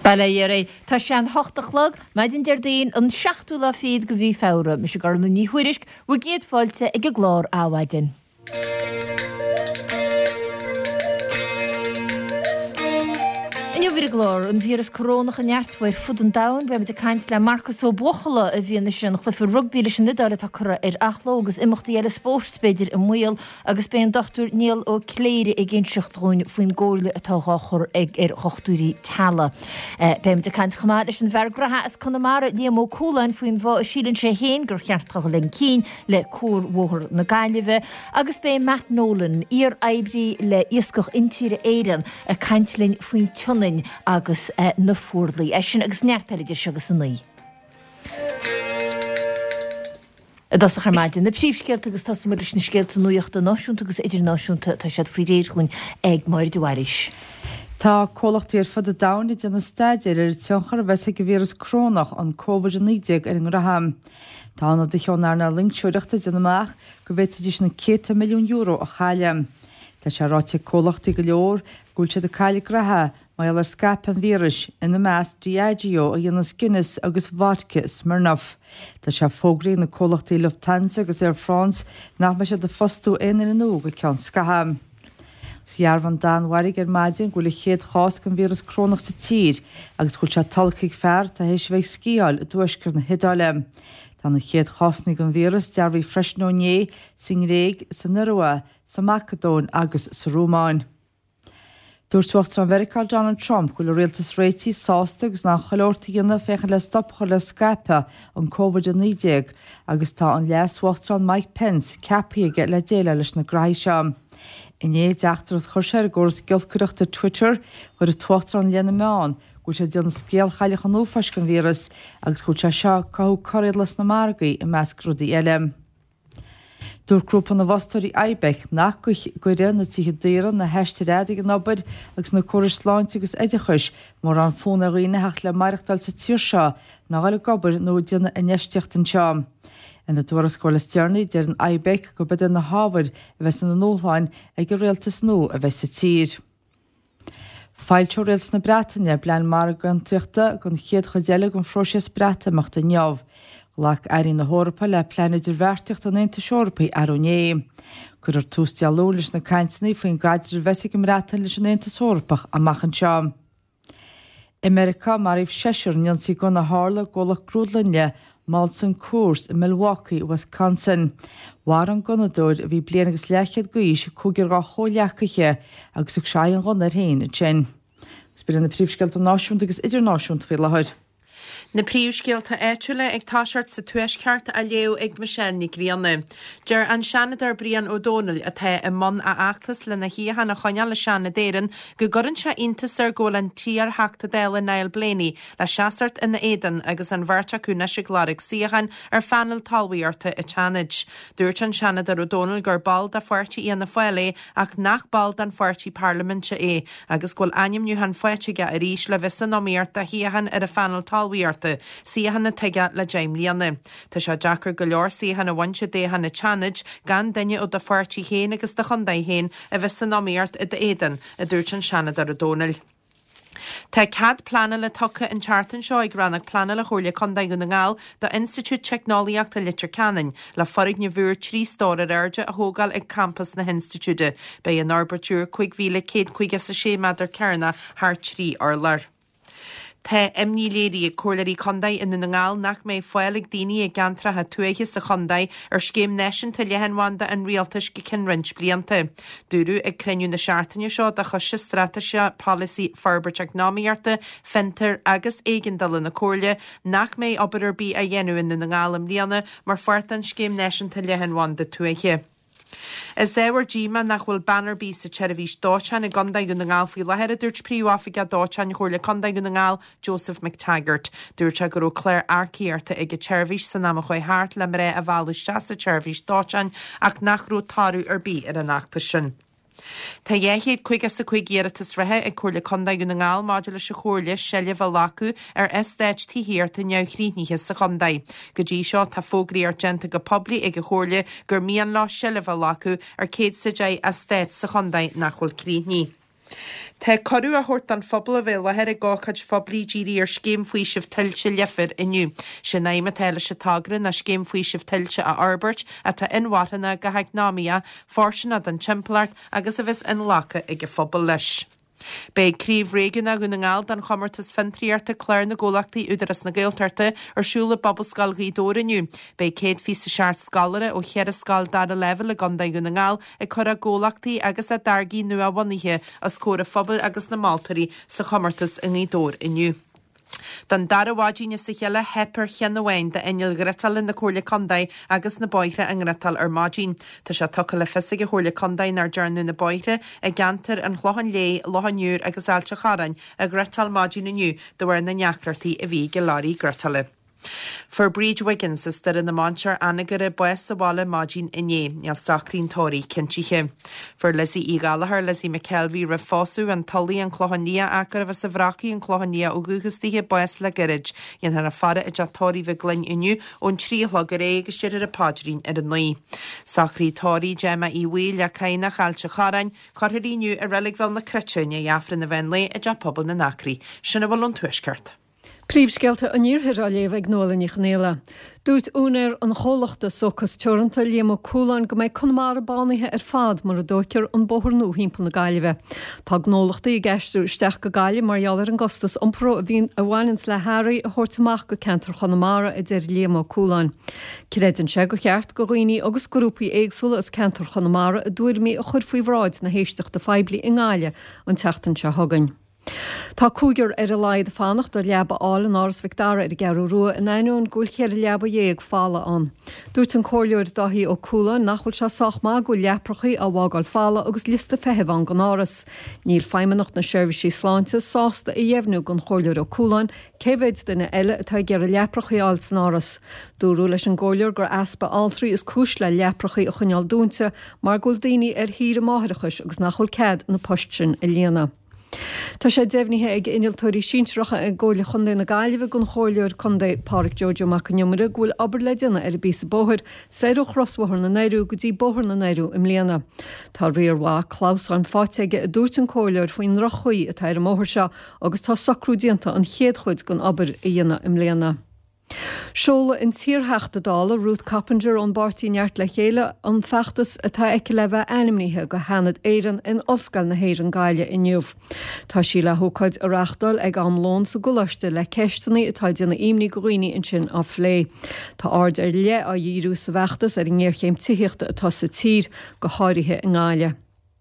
Baile Tá sean hochtalog, maidin deirdaon an 16 feed go bhí fára, mis se gar na ní huirisc, bhfuil géad fáilte ag go glár áhaidin. Inniu bhí glár an bhíras corónach an neartfuir fud an dain, be de caint le Marcus ó Bochala a bhíonna sin chlufa rugbí leis an nidála tá chura achlógus imachtaí eile spórtspéidir i muil agus ben dochtúr Níl ó Cléire ag gin seachtrún faoin ggóla atá chur ag chochtúirí tala. Beim de caint chamá leis an bhergratha as Connemara níam ó cúlain faoin bhá sílann sé héin gur cheartcha len cín le cúr mhór na gaiileh agus bé Matt Nolan ar aibrí le iascach intíre éan a caintlinn faoin tunna agus na fúrlaí sin agus neartpeidir segus san naí. Das a charmáidin na príomhscéalt agus tá mar leis na scéalta nuíochta náisiúnta agus idirnáisiúnta tá siad faoi réir chun ag máir do bhairis. Tá cólachtaí ar fud a dána déanana staidir ar teanchar a bheits go bhíras crónach an COVID-19 ar an raham. Tá na de cheannar linksúireachta déanamach go bhhéidir na 2 milliún euro a chaile. Tá sé ráte cólachtaí go leor gúil sé de caiile ratha mai ar scap an víris ina meas Diageo a dhéana Guinness agus vodka Smirnoff. Tá sé fógraí na cólachtaí Lufthansa agus Air France nach me sé de fostú éanaar an nó go ceann scatha. Sjarvan Dan warig maidin gúla chéad chás gan víras crónach sa tír agus gúil sé talcaigh fearr tá hééis bheith scíal a dúisgur na hidáile. Tá na chéad chásnig gan víras dearbhí Fresnoné, Singréig, sa Nua, sa Macedón agus sa Rómáin. Dúirtuacht an America Donald Trump gúil réaltas réití sástagus ná choirtaí dhéanana fechan le stopcha le scape an COVID-19 agus tá an leashuachtar an Mike Pence cepaíige le déile leis na graise. Iné deachtar chur sé gúras gilcuireachta Twitter chuir a tuachtar an léana meán gúil sé déanana scéal chaileach an nófais gan víras agus gúil sé seo choréad las na margaí i measc rudaí eile. Dúr grúpa na bhastóirí Aibech nach go ré na títhe déire na heisteréide an obair agus na choir sláinte agus éidechais mar an fóna riine heach le maireachtal sa tíir seo ná gáile gobar nó déanana ineisteocht an seám. Ina dúras scóla stearnaí déir an Aibech go beidir na hábhar a bheits na nóháin ag go réaltas nó a bheits sa tír. Fáilteó réals na Breataine blean mar gan tuachta gon chéad chodéile gon fróisias Breata meach den neamh. Lach airí na hórapa le pleidir bhharteocht an Aontas Eorpaí arné. Chur ar tústealú leis na caintnaí faoin gaidir bheisa go mráta leis an Aontas Eorpach amachchan seám. America mar íh seisiir neansaí go na hála ggólach grúdlainne Malson Coors in Milwaukee, Wisconsin. War an gonadúir a bhí blian agus lechiad goís cúgur gá hóleachaiche agus ag seaí an gon ar hain a sin. Spir na príomhscéalt an náisiúnta agus idirnáisiúnta fé lehaid. Na príomhscéalta éitiúla ag táseart sa tuaisceart a léo ag Michelle Gríanna. Deir an Seanadar Brian O'Donnell a the i món a achtas le na híhan na choineal le Seanna déirean go gorann se intas ar ggólan tíar heachta déile Niall Blaney le seaastart ina éan agus an bhharrte cúna se gláric siachan ar fanal talmhaíarta i Teanid. Dúirt an Seanadar O'Donnell gur ball da fuirtí íana foiile ach nach ball dan fuirtí parlamente agus ghfuil aim nuhan foiitige a ríis le visan nóíart a híhan ar a fanal talmhaíarta. Síhanna teige le Jaimlíanna. Tá se Jackar go leor síhanna bhaintse déhanna Teanid gan daine ó de fuirtí héin agus de chundaí héin a bheits san nóíart i de éan a dúirt an Seanadar O'Donnell. Tá cad plana le tucha an chartan seo ag rannach plana le chóirle chundaí gona ngáil do Institute Technoliaachta Litir Canan le forig na bhúr trí stóir airde a thógáil ag campus na Institute be an arbertúr 5,156 madar cearna thar trí orlar. Tá imníléirí cualaí chundaí in na ngáil nach mé foilig daoine ag gantratha tuaithe sa chundaí ar scéim neisin ta lehanhanda an rialtas go cinrint blianta. Dúrú ag creniu na seaartaine seo de chuise strateise policy Forbert agnáíarta, fintar agus éigendal na cóirle nach mé obair bí a dhéanú in na ngáil am líana mar fuirt an scéim neisin ta lehanhanda tuaithe. Is éhar díma nach bhfuil banner bí sa Chervís Dáchan i gandaí go na ngáil faoi lehead a dúirt príomháfiga Dáchan chuirla condaí go na ngáil Joseph McTaggart. Dúirte gur ó Claire Arciarta ag Chervís san am chuoi háart le ré a bháliste sa Chervís Dáchan ach nachrú tarú ar bí ar an achta sin. Tá dhéhéad chuige sa chuigéiratas rathe ag chuirla condaí go na ngáil máidir se chóirle seile bh lacu ar estéid tíhirirta neamhríníthe sa condaí. Go dtí seo tá fógraí argenta go poblí ag go chóirle gur míon lá seile bh lacu ar céad sa dé estéid sa condaí nach bhfuil críní. Tá corú a thuirt an phobal a bhfuil le heir gáchaid phoblí ddírí ar scéim faoi sibh tiltte lefir inniu. Sin naime teile se tagran na scéim faoi sibh tiltte a Arbert a tá inhhatanna go heagnámia fórsinna an timpplaart agus a bheits in lacha ag go phobal leis. Bei críomh réigeanna go na ngáil an chomartas fintríarta chléir na ggólachtaí údaras na Gaeltarta arsúla bobbal scalgaí dóiriniu. Bei céad físa seart scalare ó chead a scal dar a level a gandaí go na ngáil ag chur a ggólachtaí agus a dargaí nua a bhainithe a scóra phobal agus na Maltarí sa chomartas in í dóir inniu. Dan dar a wádíine sa chéile hepar cheanahhain de inil gretal in na cóirla condaid agus na boithre an gretal ar mádín. Tá se tucha le fisig a chóirla condaid nar dearnú na boithre a gantar an chlohan lé, lohanúr agus ailte charain a gretal mádín iniu do bhar na neachlartaí a bhí go láirí gretale. For Bríd Wiggins is in na Manchar anagare bues sa wala mádín iné, neal sacrín tóirí cintíche. For Lizzie í Gallagher, Lizzie McKelvey ra fósú an tolí an clohannia acar a sa bhraci an clohannia ó gugustíhe bues le girid, yen har a fara a jatóri vi glyn iniu ón tríhlog ar agus styrir a pádrín ar an nui. Sacrí tóirí Gemma í Wheel a caina chailte charain, corhiríniu a relig fel na crytsin a jafrin na venle a japobal na nacri, sinna bhil an tuisgart. Príomhscéalta an níorthir a léomh ag nóla ní chnéile. Dúirt únair an chólachta sochas teoranta lémo cúláin go méid chunmara bánaithe ar fad mar a dócear an bóthirnú hímpel na gaiileh. Tá gnólachta i gceistú isteach go gaiile marheallar an gostas anpró a bhín a bhhainins le hairí a thuirtamach go cantar chunmara i d lémo cúláin. Ciréidan se go cheart go roioine agus grúpaí éagsúla as cantar chunmara a dúirmí a chur faoi bhráid na héisteach de feibli in gáile an teachtain se thugain. Tá cúgur ar a laid fannacht ar leaba áil an áras Victara ar gearú rua in einún gúil chéir leaba dhéag fála an. Dúirt an cóirleúir dahí ó cúla nachhfuil se soach má go leprochaí a bhágáil fála agus lista feheh an gan áras. Níl feimimenacht na seirbhísí sláinte sásta i dhéhnú gon chóirleúir ó cúlain, céhhéid duna eile atá gear a leprochaí áil san áras. Dúrú leis an ggóirleúir gur aspa altrií is cúis le leprochaí a chuneal dúnta mar gúil daoine ar hír máthirichas agus nachhfuil céad na postsin i léana. Tá sé déhnithe ag iniltóirí síntreacha a ggóirla chundé na gaiileh gon chóirleúir chundé Páric Jojo Macaniumara gúil aber le déna ar a bí bóthir séú chrosmhar na neirú go dtí bóthir na neirú im léana. Tá riorhá Klaus an fáteige a dúirt an cóirleúir faoin rochuí a tair móthir seo agus tá sacrúdianta an chéad chuid gon aber i dhéana im léana. Seola in tíortheachta dála Ruth Coppinger an bartí neart le chéile an feachtas atá eice le bheith animníthe go hanad éan in oscail na héir an gaiile inniuh. Tá sí le thucaid a reachtal ag am lón sa gulaiste le ceisteannaí atá déanna imní goghine in sin á phlé. Tá ard ar le a dhíú sa bheachtas ar ngéirchéim tííochta atá sa tír go háirithe in gáile.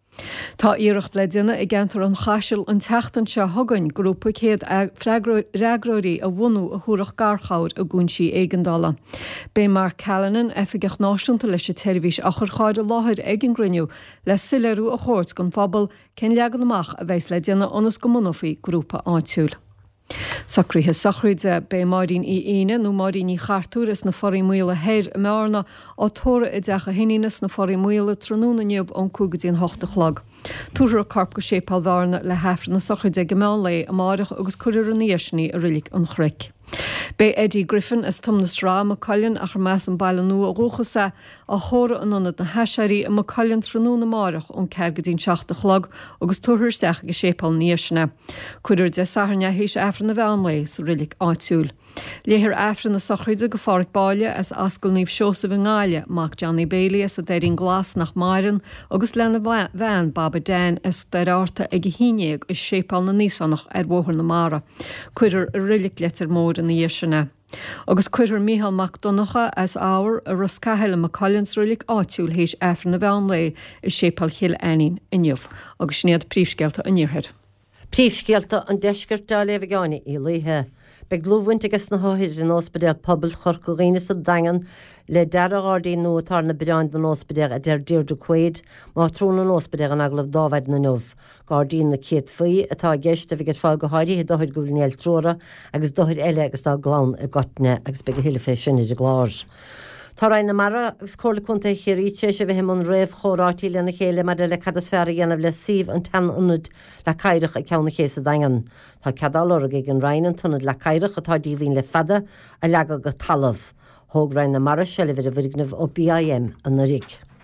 Tá íirecht le duine i gceantar an chaisiil an teachtain se thugain grúpa chéad reagróirí a bhunú a thuúrach garchair a gúnsí éigendala. Bé mar Callanan efigech náisiúnta leis televís a churcháid a láthir ag an griniú le sileú a chóirt gon fabal cén leagan amach a bheits le duine onas go munafií grúpa áitiúil. Sacríthe sacrúide bé maidín í aine nó maidín í chartúras na forí muile héir mearna á tóra i d decha hinínas na forí muile tróna neamh an cúgadíon hochtachlag. Túair carp go sépalhharna le hefra na sacrúide go meán lé a máireach agus cuiir an níosní a rilik an chric. Bé Eddie Griffin is tumnas rá Macallan a chu meas an bailú a ruchasa a chóra anionad na heisiirí a Macallan tróna máireach ón ceirgadín seachtachlag agus túthir seach go sépal níosna. Cuidir de saharne hééis efra na bheanla sa rilik áitiúil. Léhir efra na sacrúide go fáric baile as ascail níomh seosa bh ngáile Mac Johnny Bailey as a déirín glas nach Mairan agus lena bhean Baba Dan as deirárta ag go híineag is sépal na níosannach ar bhthir na mara. Cuidir a rilik letar mór in íisina. Agus cuidir Mícheál MacDonacha as ábhar a ruscaheile Macallans rilik áitiúil hééis efra na bheanla is sépal chill aín inniuh agus snéad príomhscéalta a níorthir. Príomhscéalta an deisceart dá léh gáine í láthe. Be glúhaint agus na háthir in ospedéal pobl chur go réine sa dagan le deargádaí nó atá na beáin den ospedéal a deir deirdú cuid má trúna an ospedéal an aglah dáhaid na nuh. Gádaín na céad faoi atá gceist a bhí fáil go háirithe dothid go bhfuil tróra agus dothid eile agus dá glán a gotne agus be go hiile fé sinna de glár. Tá rain na mara agus cóla chunta chiríte se bheit an réibh chórátí lena chéile mar le cadasféra dhéanamh le síomh an tanúnad le caiireach a ceanna chésa dagan. Tá cadálóra ag an rainin tunad le caiireach atá díhín le fada a leaga go talamh. Thóg rain na mara se le bhir a bhrignamh ó BIM an na rig.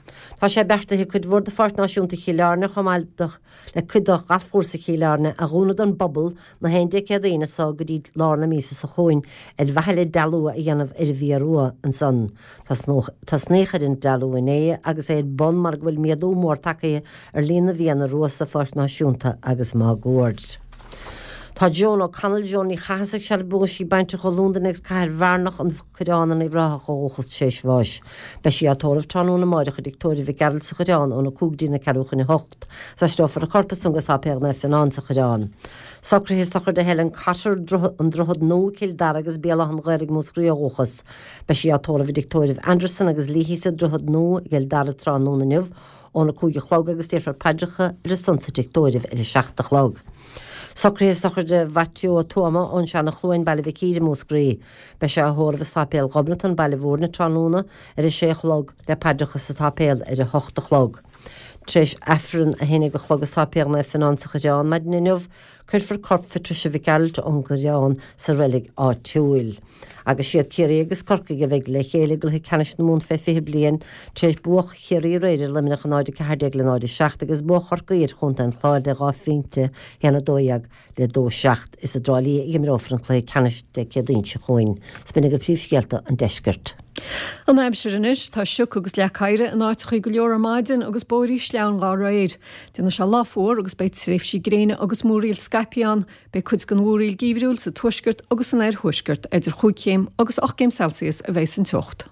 Tá sé bertathe chud bhór de fart náisiúnta chiilearna chumáilach le chudach galfúsa chiilearna a gúna an bobbal na héndé cédaine sá go dtí lána mísa sa choin bheile dalú a dhéanamh ar bhíarúa an san. Tá snéchad in dalú in é agus é bon mar bhfuil miadú mór takeí ar lína bhíanana ruasa fart náisiúnta agus má gúirt. Tá John ó Canal John í chaach se bu sí bainte go Lúndanegus cair bharnach an chudána í bhratha óchas sééis bháis. Be sí atómh tanúna máide chu dictóí bhí geil sa chudáán óna cúgdína ceúchan i hocht sa stofar a corpas agus ápeagna finansa chudáán. Sacrhís chur de helen catar an drochad nócil dar agus béla an gairig múscrí óchas. Be sí atóla bhí dictóirh Anderson agus líhí sa drochad nó ggéil dar a tránúna nuh óna cúige chlog agus tífar peidecha ar sansa dictóirh ar 16 chlog. Sacrhís chur de bhaitiú a tuama ón seanna chluin bailh cíide múscrí, be se thólah sápéal gobnatan bailh bhórna tránúna ar 6 chlog le peidecha sa tápéal ar 8 chlog. Tréis efran a hénig go chlogus sápéalna finansa chudáán maid nineh chuirfar corpfa trise bhí geilt an godáán sa rilig áitiúil. Agus siad céirí agus corca go bheith le chéala go cenis na mún fé fi blion tréis buch chéirí réidir limnach an náide cedeag le náide 6 agus bu chorcaíir chunta an chláir de gáfinte héanana dóag le 2 is a drálíí i mrófran clé cenis de cédínse chuin. Spinnig go príomhsgealta an deisgurt. An aimseiris tá siú agus le caiire an áit chu go leor maidin agus bóirí sleann gá réir. Dina se láfór agus beit réifh sí gréine agus múríil Skypeán be chud gan úíil gíhrúil sa tuisgurt agus an air thuisgurt idir chucéim agus 8 Celsius a bheits an tucht.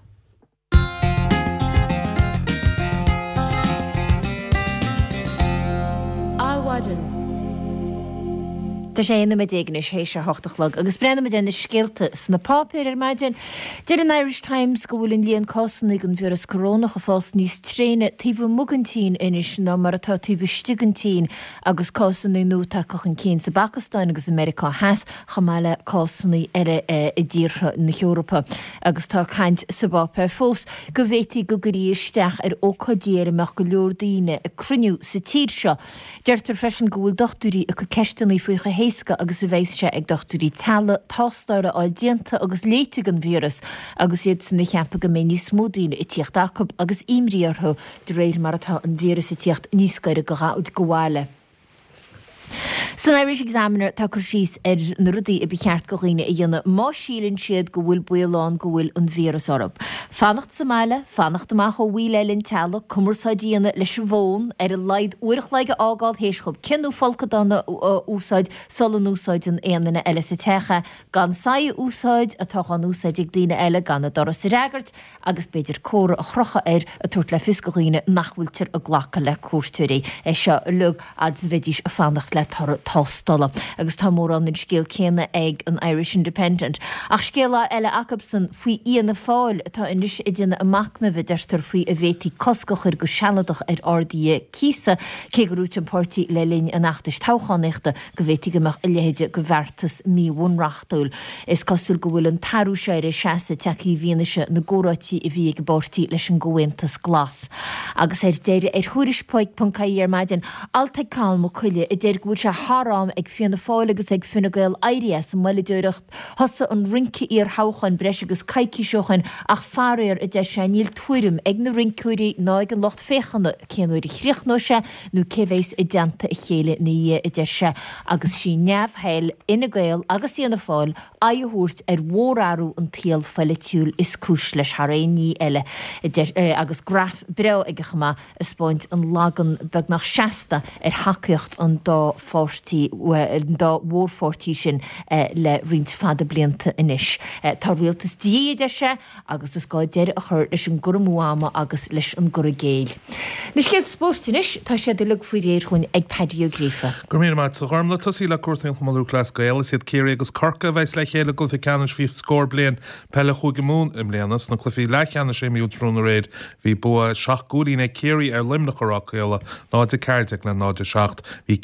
Áhaidin. Tá sé na déagnis hééis se 8 chlog, agus brenn déna scéalta sna pápéir ar maidin. Deir an Irish Times go bhfuil in líon cosannig an bhíras corónach a fás níos tréine tíomh mugantín inis ná mar atá tíomh stigantín agus cosanna nótaach an cén sa Pakistan agus America heas chamáile cosanna eile i ddíortha na Eorpa. Agus tá caint sa bápéir fós go bhhétí go guríisteach ar ócadéir meach go leordaoine a cruniú sa tír seo. Deirtar freisin go bhfuil dochtúirí a go ceistanaí faocha héasca agus a bhéis se ag dochtúirí talla tástáire á dianta agus léite an víras agus iad san na cheampa go mé níos módaine i tíocht Jacob agus imríarthu de réir mar atá an víras i tíocht níos gaire go rád goháile. San Irish Examiner tá chur síos ar na rudaí i bcheart go riine i dhéanana má sílann siad go bhfuil buáán go bhfuil an víras orb. Fannacht sa meile, fannacht amach ó bhhuiile linn tela, cummarsá díana leis bhón ar a leid uirich leige ágáil héischob cinú folcadána úsáid solan úsáid an éanana eile sa techa, gan saia úsáid a táchan úsáid ag daine eile gan a doras sa regart, agus beidir córa a chrocha ar a tuairt le fiscoghine nachhfuiltir a ghlacha le cuastúirí é seo lug ad bheidís a fannacht le tástála agus tá mór an scéal céanna ag an Irish Independent. Ach scéala eile Jacobson faoi íana fáil tá inis i dtíanana amachna bheideirstar faoi a bhétí coscochir go sealadach ar RDA císa cé go rúte an pártaí le linn an achtas táchanéachta go bhétí goach i léide go bhhartas míhúnreachtúil. Is cosúil go bhfuil an tarú séir seasa teí bhíanaise na ggórátíí i bhí go bortíí leis an ggóhaintas glas. Agus ar déire ar thuirispóid.caí ar maidin alta calm ó chuile i déir gúil se hárám ag fianna fáil agus ag finna gail airías an muile dúireacht thosa an rinci ar háchan breis agus caiici seochan ach farir a de sé níl tuairim ag na rincúirí ná ag an locht féchanna céanúirí chríochnó se nó céhhééis i deanta i chéile na dhé i d se agus sí neamhhéil ina gail agus íana fáil aithúirt ar mhórarú an tíal feile tiúil is cis leis thréí eile agus graf bre ag chama is spáint an lagan beg nach 16 ar haceocht an dá fórtí dá mhórfórtí sin le rint fada blianta inis. Tá rialtas díide se agus is gáidéir a chur leis an gurmúama agus leis an gur géil. Nis cé spóstinis tá sé de lug faoi réir chun ag pedío grífa. Gur mé mat sa gharmla tasí le cuasaí chumalú clas gaile siad céir agus carca bheits le chéile go fi canis fi scór blian pelle chuige mún im léanas na clufií lecheanna sé miú trúna réid hí bu seach gúlína céirí ar limnach choráchéile náide ceirteach le náide seach hí céirí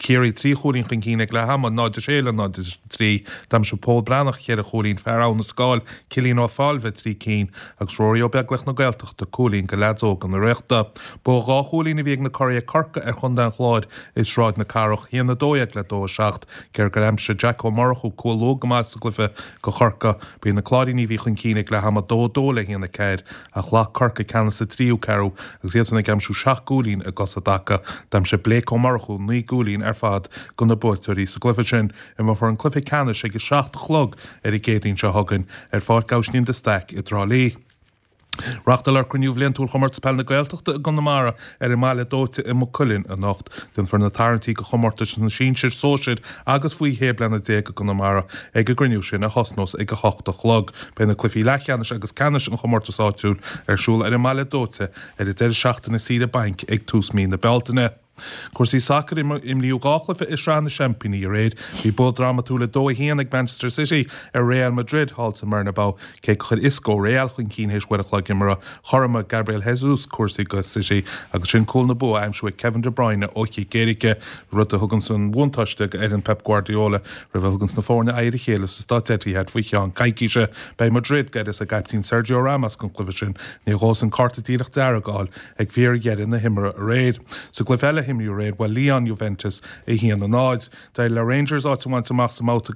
trí cholín chun cíine le ha náidir séile náidir trí dam se Paul Brannach chéar a cholín ferrán na sáil cilín á fáilve trí cín agus roií beaglach na gailteach de cholín go ledó an na reachta. Bó gá cholín bhíag na choir carca ar chun den chláid is ráid na carach híana dóag le dó seach gur go raimse Jack O'Marchu cóló gomáid sa glufa go chorca bí na chláiríní bhí chun cíine le ha dódóla híana céir a chlá carca cena sa tríú ceú agus héanna gemsú 6 gúlín a gosa daca dam se Blake O'Marchu 9 gúlín ar fad go na búirí sa glufa sin i mar for an clufa cena sé go 6 chlog ar i gédaín se hagann ar fád gaisnín de steic i drálí. Rachtal ar cruinniú bhlion túil chomart spell na gailteachta gan na mara ar i máile dóite i Mocullin a nacht den for na tarintí go chomartas na sínsir sóisiid agus faoi héblena dé go na mara ag go griniú sin a hosnos ag go 8 chlog be na clufií lechanis agus canis an chomartas áitiúil arsúil ar i máile dóite ar i d seachtain na síre bank ag tús mí na beltaine. Cuasaí sacr im líú gáchlifa is rán na Championí a réid, bhí bol dramatúla dó héana ag Manchester City ar Real Madrid háilta Mernabéu cé chud iscó Real chun cín hééis weirichlá gimara chorma Gabriel Jesus cuasaí go City agus sin cúil na bu aimsú Kevin De Bruyne óí géirice rud a thugann san bhúntaiste ar an Pep Guardiola ra bh thugann na fórna éidir chéile sa státetí head faoi teán caiiciise bei Madrid gaidir a gaiiptín Sergio Ramos con clufa sin ní gás an carta díireach dearagáil ag bhíar geidir na himara a réid. So glufa himú réid well Leon Juventus i hían an náid de le Rangers áhaint amach sa máta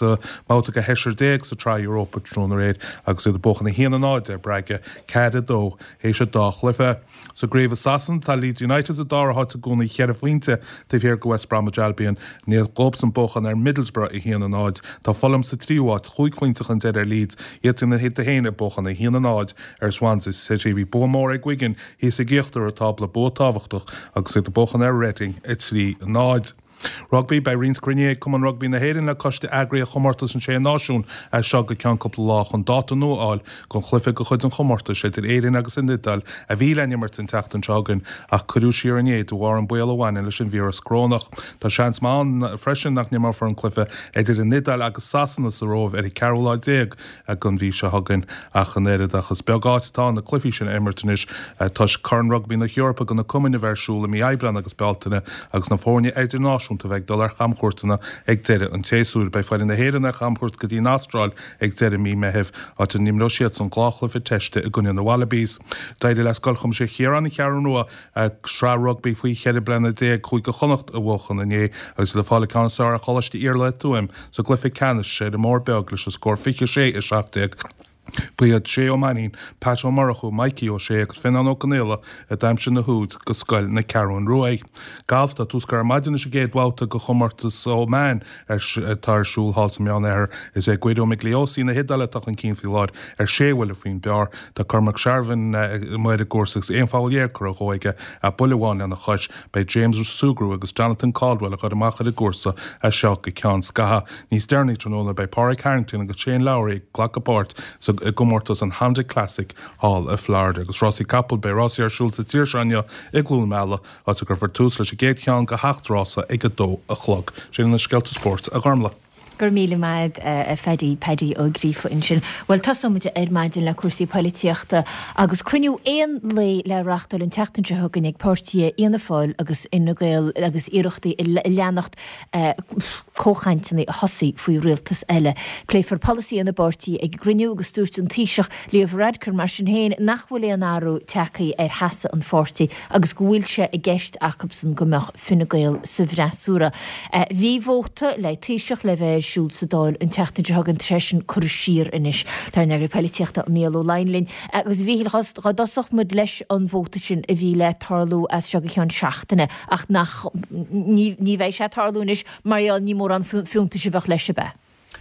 go heisir déag sa trí Europa trúna réid agus de bochan na hían an náid ar breige cead dó hééis se dá chlufa. So gréibh Assassin tá Leeds United a dáráid a gúna chear a faointe de bhíar go West Bromwich Albion níl gobs an bochan ar Middlesbrough i hían an náid tá folam sa tríúáid chuigclínteach an dead ar Leeds iad na hit a héine bochan na hían an náid ar Swansea City bhí bómór ag Wigan hís a ggéachtar a tabla bótáhachtach agus de bochan ar Reading i trí náid. Rugby bei Rins Grenier cum an rugby na héirin le coiste agraí a chomartas an sé náisiún a seo go cean coppla lá chun dáta nóáil gon chlufa go chud an chomartas sé éirin agus in Nidal a bhí lenne mar an techt an tegan ach chuú siar an éad bhhar an buil amháin leis an víras crónach. Tá seans má freisin nach nemar for an clufa idir in Nidal agus sasanna sa róh ar i Caroláid déag a gon bhí se hagan a chanéad agus beagátá na clufií sin Emertonis tuis carn rugby na Europa go na cumanna bhersúla mí Eibran agus Beltaine agus na fórne idirnáisiún a bheith dul ar chamchúirtainna ag deire an téúr bei fáin na héan ar chamchúirt go dtí nástráil ag deire mí meheh áit an nimló siad san gláchla fi teiste i gcuine na Wallabies. Daidir les golchum sé chéaran i chearan nua ag srá rugby faoi chead blena dé chuig go chonacht a bhchan ané agus le fála canasá a choiste íorla túim so glyfi canis sé de mór beag leis a scór fiche sé i 7 Buiad sé ómaín Pat O'Marchu Mikey ó sé agus fin an ócanéla a daimse na húd go scoil na Caron Roy. Galfta túscar maidine sé géadháta go chomartas ómain ar tarsúl hása meán air is é Guido Migliosí na hidalatach an cínfiáid ar séhfuil a fin bear tá Cormac Sharvin muid a gcósagus éonfáilléir chu a choige a buháin an na chuis bei James Sugrú agus Jonathan Caldwell a chud amachcha a gcósa a seo go cean scatha. Níos dearnig tróna bei Páric Harrington agus Shane Lowry glacapát so gomórtas an Hamdi Classic Hall a Florida agus Rossi Capel bei Rossi ar siúil sa tíirseine i glún meile á tu gur tús leis a géad chean go 8 rása ag go dó a chlog sin na Skelta Sport a garmla. Gur míle maid a fedí pedí ó grífa in sin. Well tasomide maidin le cuasaí polítíochta agus cruniú éon le reachtal in teachtanse thugan ag pórtí íana fáil agus inagail agus iireachtaí i leannacht cóchaintainna hosaí faoi rialtas eile. Pléifar policy in na bortí ag griniú agus dúirt an tíiseach líomh radcar mar sin héin nachhfuil an áú techaí ar heasa an fórtaí agus gohfuilse i gceist Jacobson gomach finnagail sa bhreasúra. Bhí bhóta le tíiseach le bheith siúl sa dáil an teachtaide hagan tresin chur sír inis. Tar negri polítíochta méal ó leinlinn. Agus bhíhil radosach mud leis an bhóta sin a bhí le tarlú as seo chean seachtainna ach nach ní bheith sé tarlúnis mar ní mór an fiúnta se bheith leis be.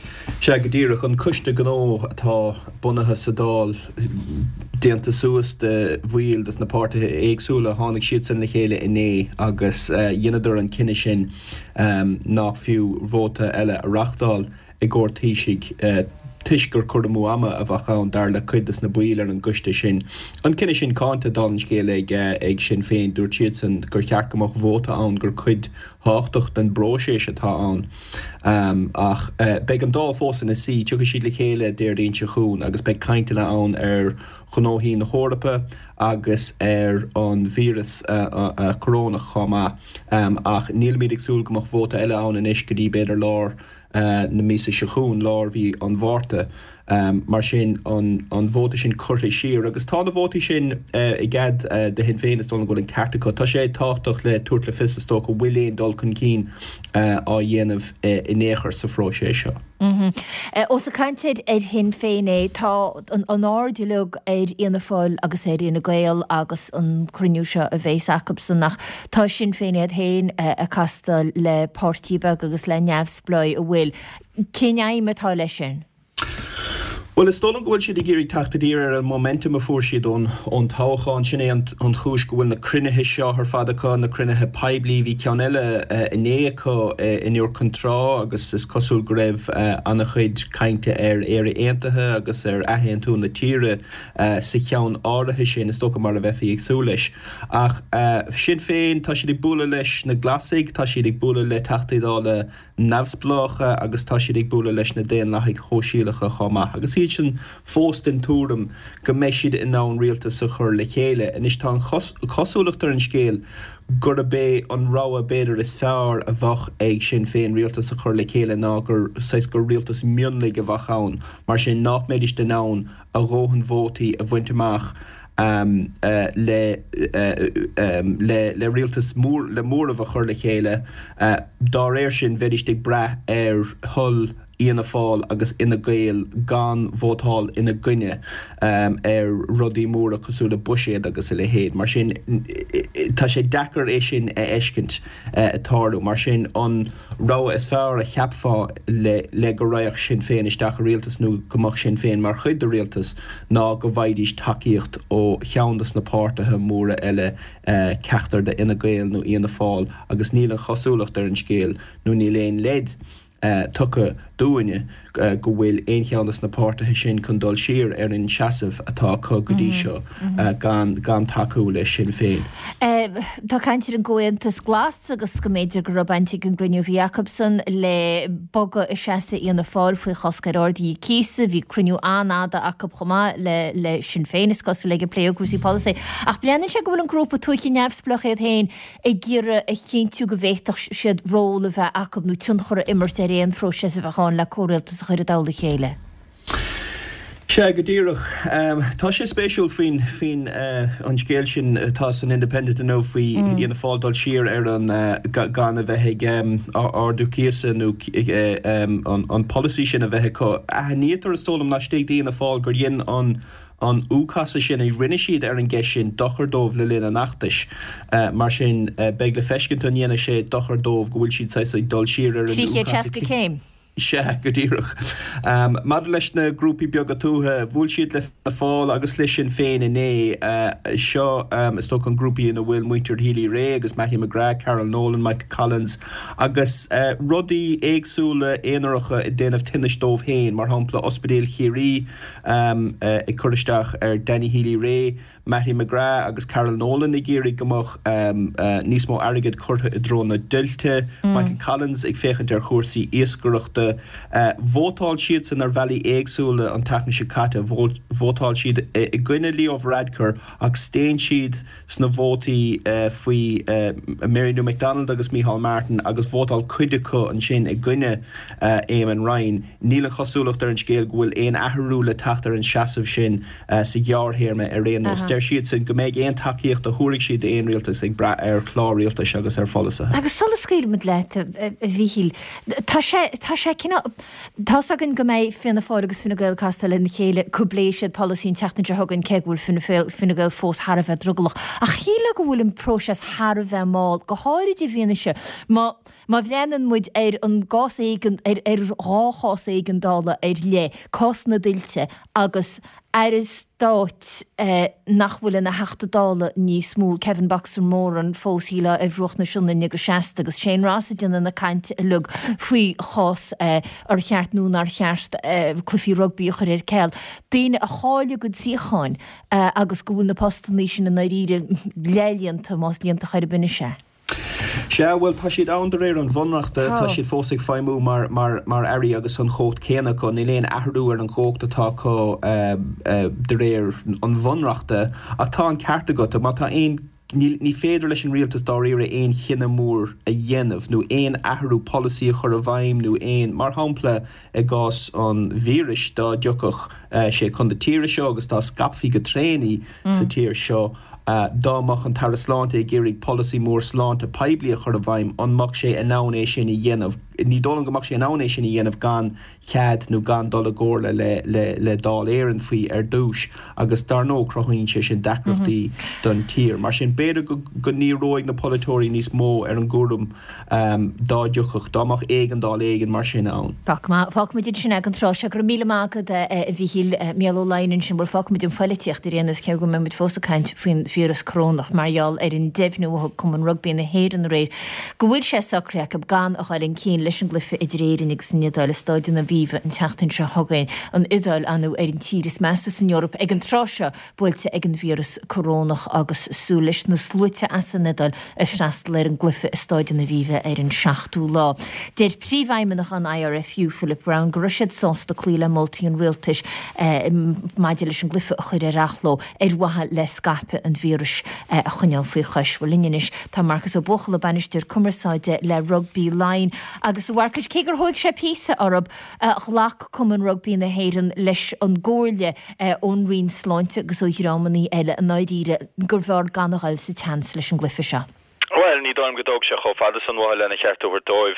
Se go ddíireach an cuiste gó atá bunathe sa dáil déanta suas de bhil das napáirtithe éagsúla tháinig siad san le chéile inné agus dhéanaidir an cinine sin nach fiú bhóta eile a reachtáil i gcóir taoisigh tuisgur chuir muama a bhachán dar le chuidas na buílar an guiste sin. An cinenne sin cáinte dálan scéile ag sin féin dúir siad san gur chearcamach bhóta an gur chuid háach den broséis atá an. Ach beag an dá fósan na sí tucha siad le chéile déir daonse chuún, agus beag caiintena an chonóhíí na Hórapa agus an vírus corona chama ach níl míad agsúil gomach bhóta eile an in iscadí beidir lár na mísa seachún lár bhí an bhharrta mar sin an bhóta sin curtha siar agus tá na bhóta sin I gad de hin féin is donna go an cartacha tá sé táchtach le tuairt le fis tó go bhfuilléon dul chun cín á dhéanamh inéair sa phróisé seo. Os a canted hin féin tá an ádiúlog íana fáil agus íana gail agus an cruniú seo a bhééis Jacobson nach tá sin féin hain a castal le pártíbe agus le neamhsplai a bhfuil. Céineimmetá lei sin? Well, is stolen gohfuil siad géirí tachtadíir an momentum a fuór siad ón táchaán sinné an chúis go bhfuil na crunnethe seo ar fadacha na crunnethe peblií hí cean eile inéacha inúor contrá agus is cosúil go raibh anna chuid cainte éar aontathe agus ahéantú na tíre sa cheann áirithe sin is tócha mar a bheith agsú leis. Ach sin féin tá siad ag búla leis na glasaigh, tá siad ag búla le tachtadála nefsplácha agus tá siad ag búla leis na déan leithaigh hóisialacha chomá. Agus sin fóst in túram go meisiad in nán rialta sa chur le chéile and is tá cosúlaachtar an scéal gur a bé an ráha béidir is fearr a bhach ag sin féin rialta sa chur le chéile ná gur sais gur rialtas mionlaigh a bhachán mar sin nach méidir den nán a róhan bhótaí a bhainteach le rialtas le mór a bh chur le chéile dá réir sin bheitiste bre hull íana fáil agus ina gail gan bhótáil ina gcuine rudí móra cosúla buisiad agus le héad. Mar sin tá sé dechar é sin éiscint atáú, mar sin an rá is fearr a cheapfá le go raach sin féin isteach a rialtas nó gomach sin féin mar chuid a rialtas ná go bhaidís takeíocht ó cheandas na páirtathe móra eile ceachtar de ina gail nó íana fáil agus níl an chosúlacht ar an scéal nó níl éon leid tucha dúine go bhfuil aoncheannas na páirtathe sin chun dul siar ar an seasamh atá chu go dtí seo gan takeú leis sin féin. Tá caiintear an ggóantas glas agus go méidir go robantic an Grinnew Jacobson le boga i seasa íana fáil faoi choscarádaí císa bhí cruniú anáda a chumá le sin féin is cosú le plé grúsí policy. Ach blianan sé go bhfuil an grúpa tuaici neamhsplochéad hain ag ggéire a chéintú go bhéach siad róla bheith acab nó tún chur immert réon frós a bheáin le córéaltas a chuir a dála chéile. Se go dtíireach tá sé spéisiúil fin an scéil sin tá an independent nó faoi dhéana fáildal siar ar an gan a bheith ardúcíasa nó an policy sin a bheith có. Nítar a stólam na sté daana fáil gur dhéan an úcasa sin é rinne siad ar an gceis sin dochardómh le lína nachtais mar sin beag le feiscint an dhéana sé dochardómh go bhfuil siad sa dul siar ar an úcasa. Se go dtíireach. Mar leis na grúpi beaga túthe bhfuil siad le fáil agus leis sin féin inné seo is tó an grúpi ina bhfuil muintir Healy Rae agus Matthew McGrath, Carol Nolan, Michael Collins agus rudaí éagsúla éonaracha I déanamh tinnistómh héin mar hampla Ospedéal Chiarí I churisteach ar Danny Healy Rae, Matthew McGrath agus Carol Nolan I géirí gomach níos mó airgid curtha I dróna duilte, Michael Collins ag féchant ar chósaí iascaireachta Vótáil siad san ar bhealaí éagsúla an taithne cata vótáil siad I gcuine Leo Varadkar ach stéin siad sna vótaí faoi Mary Lou McDonald agus Micheál Martin agus vótáil cuideacha an sin I gcuine Éamonn Ryan. Níl an chosúlacht ar an scéal go bhfuil éon athrú le taachtar an seasamh sin sa ghearrthéarma ar réon nó deir siad san go méid éon takeíocht a thuirigh siad éon rialtas ag bra ar chláirialtas agus ar folasa. Agus solas scéal mud leit a bhíhíl. Tá sé Tá agan go méid finna fáil agus finna gail castal in chéile cubléisiad policín teachna hagann cehúil finna gail fós Harbheith drugalach. A chéile go bhfuil an próses Harbheith máil go háirid I bhíanaise má má bhreanan muid an gás éigen ráchás éigen dála le cos na duilte agus is stáit nach bhfuil na heachtadála níos mú Kevin Baxter mór an fós híle bhruch na siúna go 60 agus sé rása duna na caiinte lug faoi chás ar cheart núnar cheart clufií rugbí chuir ceall. Daine a cháile go síáin agus go bhfuil na postaní sin na ríre léonanta más líonanta chuir binne sé. Well, tá siad an de réir an bhonreachta tá siad fósaigh feimú mar airí agus an chót céna go ní léon ahrú ar an chócht atá de réir an bhonreachta ach tá an cearta go má tá ní féidir leis an rialtas dá réire éon chinne mór a dhéanamh nó éon ahrú policy chur a bhaim nó éon mar hampla I gás an víris dá deocach sé chun de tíre seo agus tá scapfií go tréní sa tír seo dámach an tar sláinte géirigh policy mór sláinte peiblia chur a bhaim anmach sé an nánééis sin I dhéanamh ní dólan gomach sé an nánééis sin I dhéanamh gan chead nó gan dul agóla le dál éan faoi ar dúis agus dar nó crochaín sé sin decrachtaí don tír mar sin béidir go ní roiig na politóí níos mó ar an gúrum dá deocach dámach éigen dál éigen mar sin ann. Fácmid sin ag an trá se gur míle mágad a bhí híl méolalainn sin bhfuil fácmid an foiliteocht I réanana ce go mit fósacaint faoin víras crónach marall ar an defhnúth cum an rugbí na héad an réir. Go bhfuil sé sacréach ab gan a chail an cín leis an glyfa idiréirin ag san idáil stáidir na bhíomh an teachtain se thugain an idáil anú ar an tíris meastas in Europa ag an tráise builte ag an víras crónach agus súlis na slúite as an idáil a freastal ar an glyfa stáidir na bhíomh ar an 16ú lá. Déir príomhhaimimeach an IRFU Philip Brown gruisiid sásta clíle moltaí an rialtais maidir leis an glyfa a chuir arachló ar wathe le scape an vírus a chuneal faoi chuisbhil linis tá Marcus Ó Buachalla banisteir cumarsáide le rugby line agus bhharcaid cé gur thuig sé písa orb chlach cum an rugby na héan leis an ggóirle ón rion sláinte agus ó hirámaní eile an náidíre gur bhar ganachil sa teans leis an glyfa se. Well, ní dám godóg se cho fada san bhil lena cheart over dóibh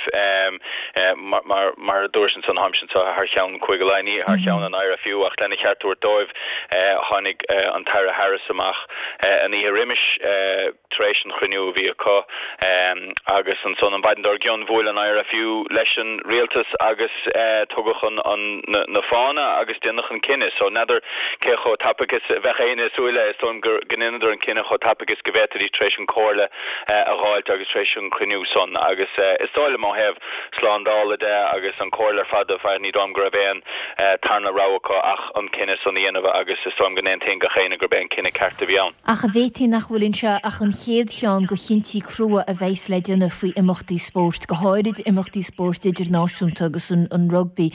mar dúirsin san hamsin sa haar cheann chuig leini haar cheann an IRFU ach lena cheart over dóibh hánig an Tara Harris amach an í riimiis tréisian chruinniú bhí có agus an son an baidendar gion bhil an IRFU leis an rialtas agus tugachan an na fána agus dénach an cinenne so nadidir cé cho tapagus bheitchéine súile son gur gnidir an cinenne cho tapagus govétarí tréisian cóirle a gáilt agus tréisiún cruinniú son agus is stáile má heh sláándála de agus an cóirlar fada fear ní dám gur bhéin tarna rácha ach an cinenne son íanamh agus is tám gan té go chéine gur ben cinenne carta bheán. Ach a bhétí nach bhfuiln se ach an chéad cheán go chintí crua a bheits le duna faoi imachtaí sport go háirid imachtaí sport idirnáisiúnta agus an rugby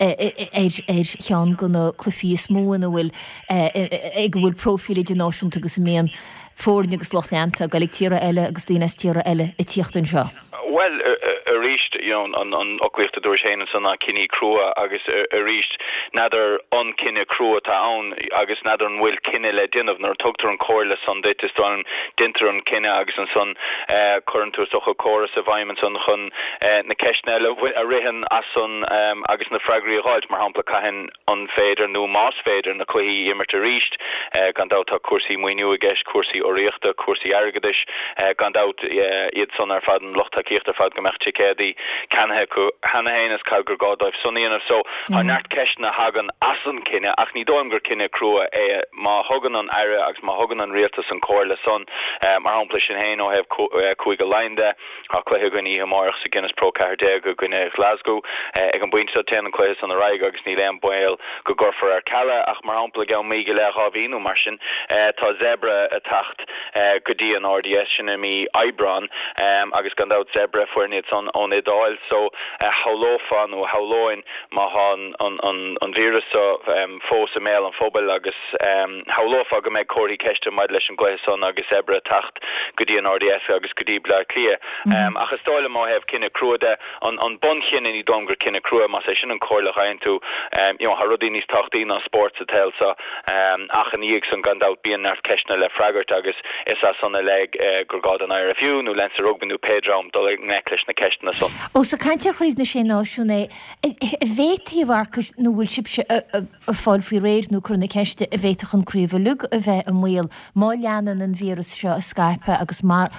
cheán go na clufií smóin a bhfuil ag bhfuil profil idirnáisiúnta agus méon fórne agus lochleanta go ag tíra eile agus daoine tíra eile I tíochtain seo. Well, a richt an ocuirta dúir chéan sanna cinní crua agus a richt nadidir an cinenne crua tá ann agus nadidir an bhfuil cinenne le déanamh nar tugtar an cóirle san déit is an dintar an cinenne agus an son chuintú socha choras a bhaimman san chun na ceisne le a rihan as son agus na freigraí gáilt mar hampla caihan an féidir nó más féidir na chuí immert a richt gandátá cuasaí muoinú a gceist cuasaí oríochta cuasaí airgadis gandát iad son ar fad an lochta cíochta fad gomeach chédi canhe go hanahénas calgur gádáibh sunníanamh so an neart ceisna hagan as an cinenne ach ní dóim gur cinenne crua má thugan an aire agus má thugan an rialtas an cóirle son mar hampla sin héin ó hebh chuig go leinde a chluithe go ní amach sa Guinness Pro Cardé go gine Glasgow ag an buinte ten an chuis an raig agus ní leon buil go gorfar ar cala ach mar hampla ga mí go le ráhíú mar sin tá zebra a tacht go dtí an RDS sin mí Ibran agus gandát zebra fuirní son on idáil so hálófan ó hálóin má an vírus fós a mail an fóbal agus hálófa go méid choirí ceiste maid leis an gcuithe son agus zebra tacht go dtí an RDS agus go dtí bla clia achas stáile má hebh cinenne cruúide an bon chinenne ní dom gur cinenne crua má sé sin an cóirle chain tú har rudí níos tachtí an sport a telsa achan íag san gandát bíon nerv ceisna le freigart agus is a sanna le gur gád an IRFU nó lensa rugbanú Pedram dul neclis na ceistena son. Ó sa caiinte chríomh na sé náisiúna bhétaí bharcas nó bhfuil sibse a fáil faoi réir nó chuna ceiste a bhéiteach an críomh lug a bheith an mhuiil má leanan an vírus seo a Skype agus mar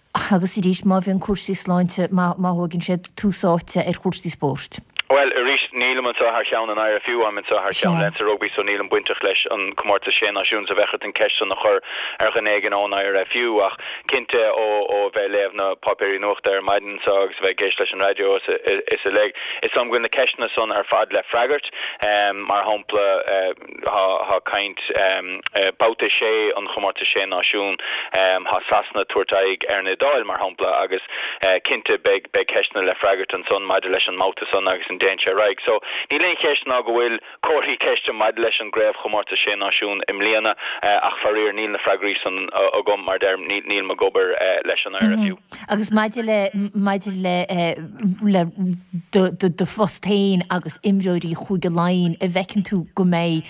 agus i rís má bhíon cuasaí sláinte má thugann siad túsáte ar cuasaí spórt. Well, Rish Neilman so haar sjaun an a few am so haar sjaun lens rugby so Neilman buintech an komorte sé nations a vecht en ke nach er genegen an a few ach kinte o ve levna paperi noch der meiden sogs ve geislechen radio is a leg it's some gwyn the kena son ar fad le fragart mar hopla ha kaint baute sé an komorte sé nation ha sasna tuaig erne dail mar hopla agus kinte beg kena le fragart an son meidelechen mouta son agus danger right so ni len kecht na go will corhi kecht madlechen grave chomorte sé nation im Leana ach farir níl na fragreson agom mar der níl magober lechen a review agus maidile le de fostain agus imjoí chuige lein a veken tú go mé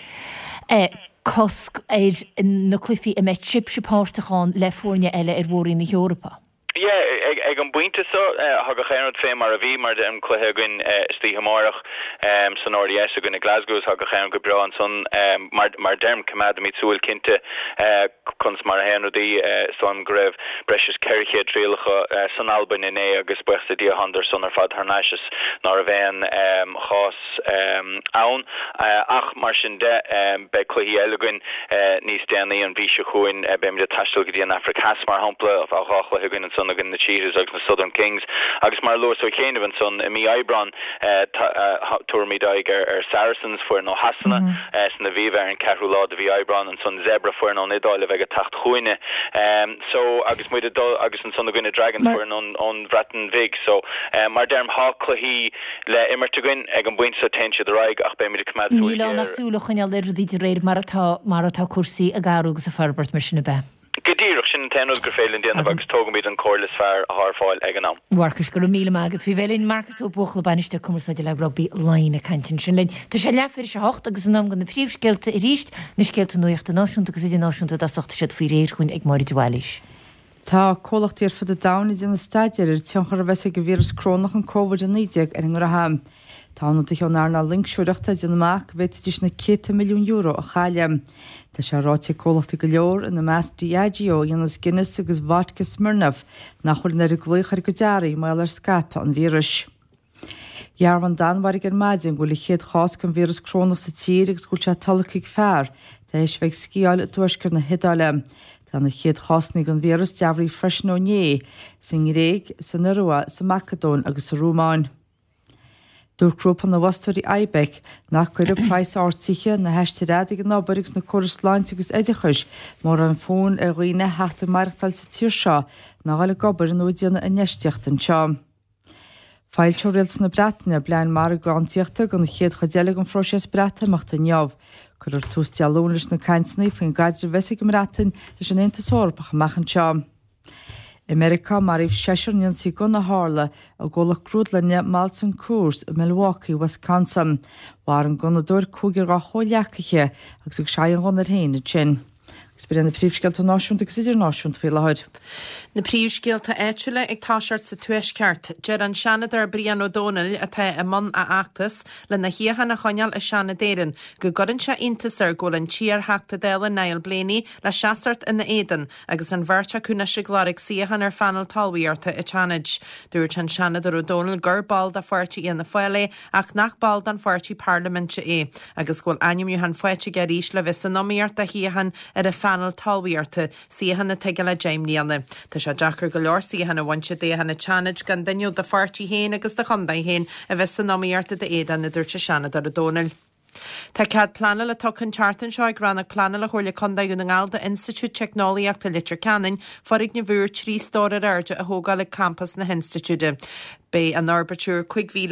cosc na cliffi a met chipsepáirteán le fórne eile bhórí na Europa. Yeah, ag an buinte so ha go chéad fé mar a bhí mar den cluthe gunn stí hamarach san RDS a gunn Glasgow ha go chéan go bra an son mar derm cumad mí súil cinnte chus mar henrodí son greibh breis ceirché trílacha san Albin in agus buchtta dí handar son ar fad harnáis nar a bhéin chás ann ach mar sin de be chluhí eilegunn níos déanaí an bhí se chuin be de tastal go dtí an Africas mar hapla a cháchla gunn an son agin na Cheetahs agus na Southern Kings agus mar lo so chéanamh son mi Ibron tuair mi daig ar Saracens fuair nó Hasana san na bhíh an cehrú lá a bhí Ibron an son Zebra fuair nó nidáil a bheith a tacht chuoine so agus mu agus an son a gunna Dragon fuair an Breton Vig so mar derm há chluhí le immertugunn ag an buinte tense de raig ach be mi de cumad Níl nachsúlachan le rudí réir mar atá cuasaí a garúgus a farbert mar sinna be. Gedíireach sin tenos gur féilinn déanamh agus tógamid an cóirlas fear a thfáil ag an am. Warchas gur míle agad bhí bhelín Marcus ó buchla baniste cumarsáide le rugby lein a cantin sin lein. Tá sé lefir se hocht agus an am gan na príomhscéalta i ríist na scéalta nuochta náisiúnta agus idir náisiúnta a sochta siad faoi réir chuin ag máirí dwáilis. Tá cólachtíar fa a dána dina staidir teanchar a bheits go vírus crónach an COVID-19 ar an gur a ham. Tána du cheanna linksúireachta dinamach bheitidís na 2 milliún euro a chaile. Tá sé ráte cólachta go leor in na meas Diageo dionas Guinness agus vodka Smirnoff nach chuir na glúchar go dearí meil ar Skype an vírus. Jarvan dan war ag an maidin go le chéad chás gan vírus crónach sa tír agus go se talcaigh fearr, Tá is bheith sciáil a tuaiscar na hidáile. Tá na chéad chásnig an vírus deabhraí freisin ó né, san Gréig, san Nua, sa Macedón agus sa Rúmáin. Dúrgrúpa na Wastúirí Ibec nach chuir a preis áirtíche na heisterádig an nábarigs na choirláint agus éidechas mar an fón a roioine heachta marachtal sa tír seo na gáile gobar an úideanna a neisteocht an team. Feilteoréils na Bretainine blein mar a grantíochta go na chéad chodéala an froisias Breta machta neamh, chur ar tústealún leis na cainsnaí faoin gaidir bhesigh Bretain leis an Aontas Eorpach amach an team. America mar if session sí go na hála a ggólach grúdlanne Malton Coors a Milwaukee, Wisconsin, war an gonadúir cúgur a hóleachaché agus ag sean gonar héine sin. Gus na príomhscéalta náisiúnta agus idir náisiúnta fé lehaid. Na príomhscéalta éitiúile ag táseart sa tuaisceart, Ger an Seanadar Brian O'Donnell a tá a man a achtas le na hiachanna choineal a seanna déireann, go gorann se intasar ggóil an tíar heachta déile Niall Blaney le seaart in na Éidean agus an bhirte cúna sigláric siachan ar fanal talmhaíarta i Teanid. Dúirt an Seanadar O'Donnell gur ball da fuirtí in na foiile ach nach ball dan fuirtí parlamente agus ggóil aim Johan foiite geríis le vis an nóíarta hiachan ar a fanal talmhaíarta siachanna teige le Jaimníanna. Tá se Jackar go leor siachanna bhaintse déhanna Teanid gan dainú de fuirtí héin agus de chundaí héin a vis an nóíarta de Éidean na dúirte Seanadar O'Donnell. Tá cead planna le tucann chartan seo ag rannach planna le chuirla condaú na ngáilda Institute Technoliaachta Litir Canin forig na bhúr trí stóir airde a thógáil le campus na Institute. Bé an arbitúr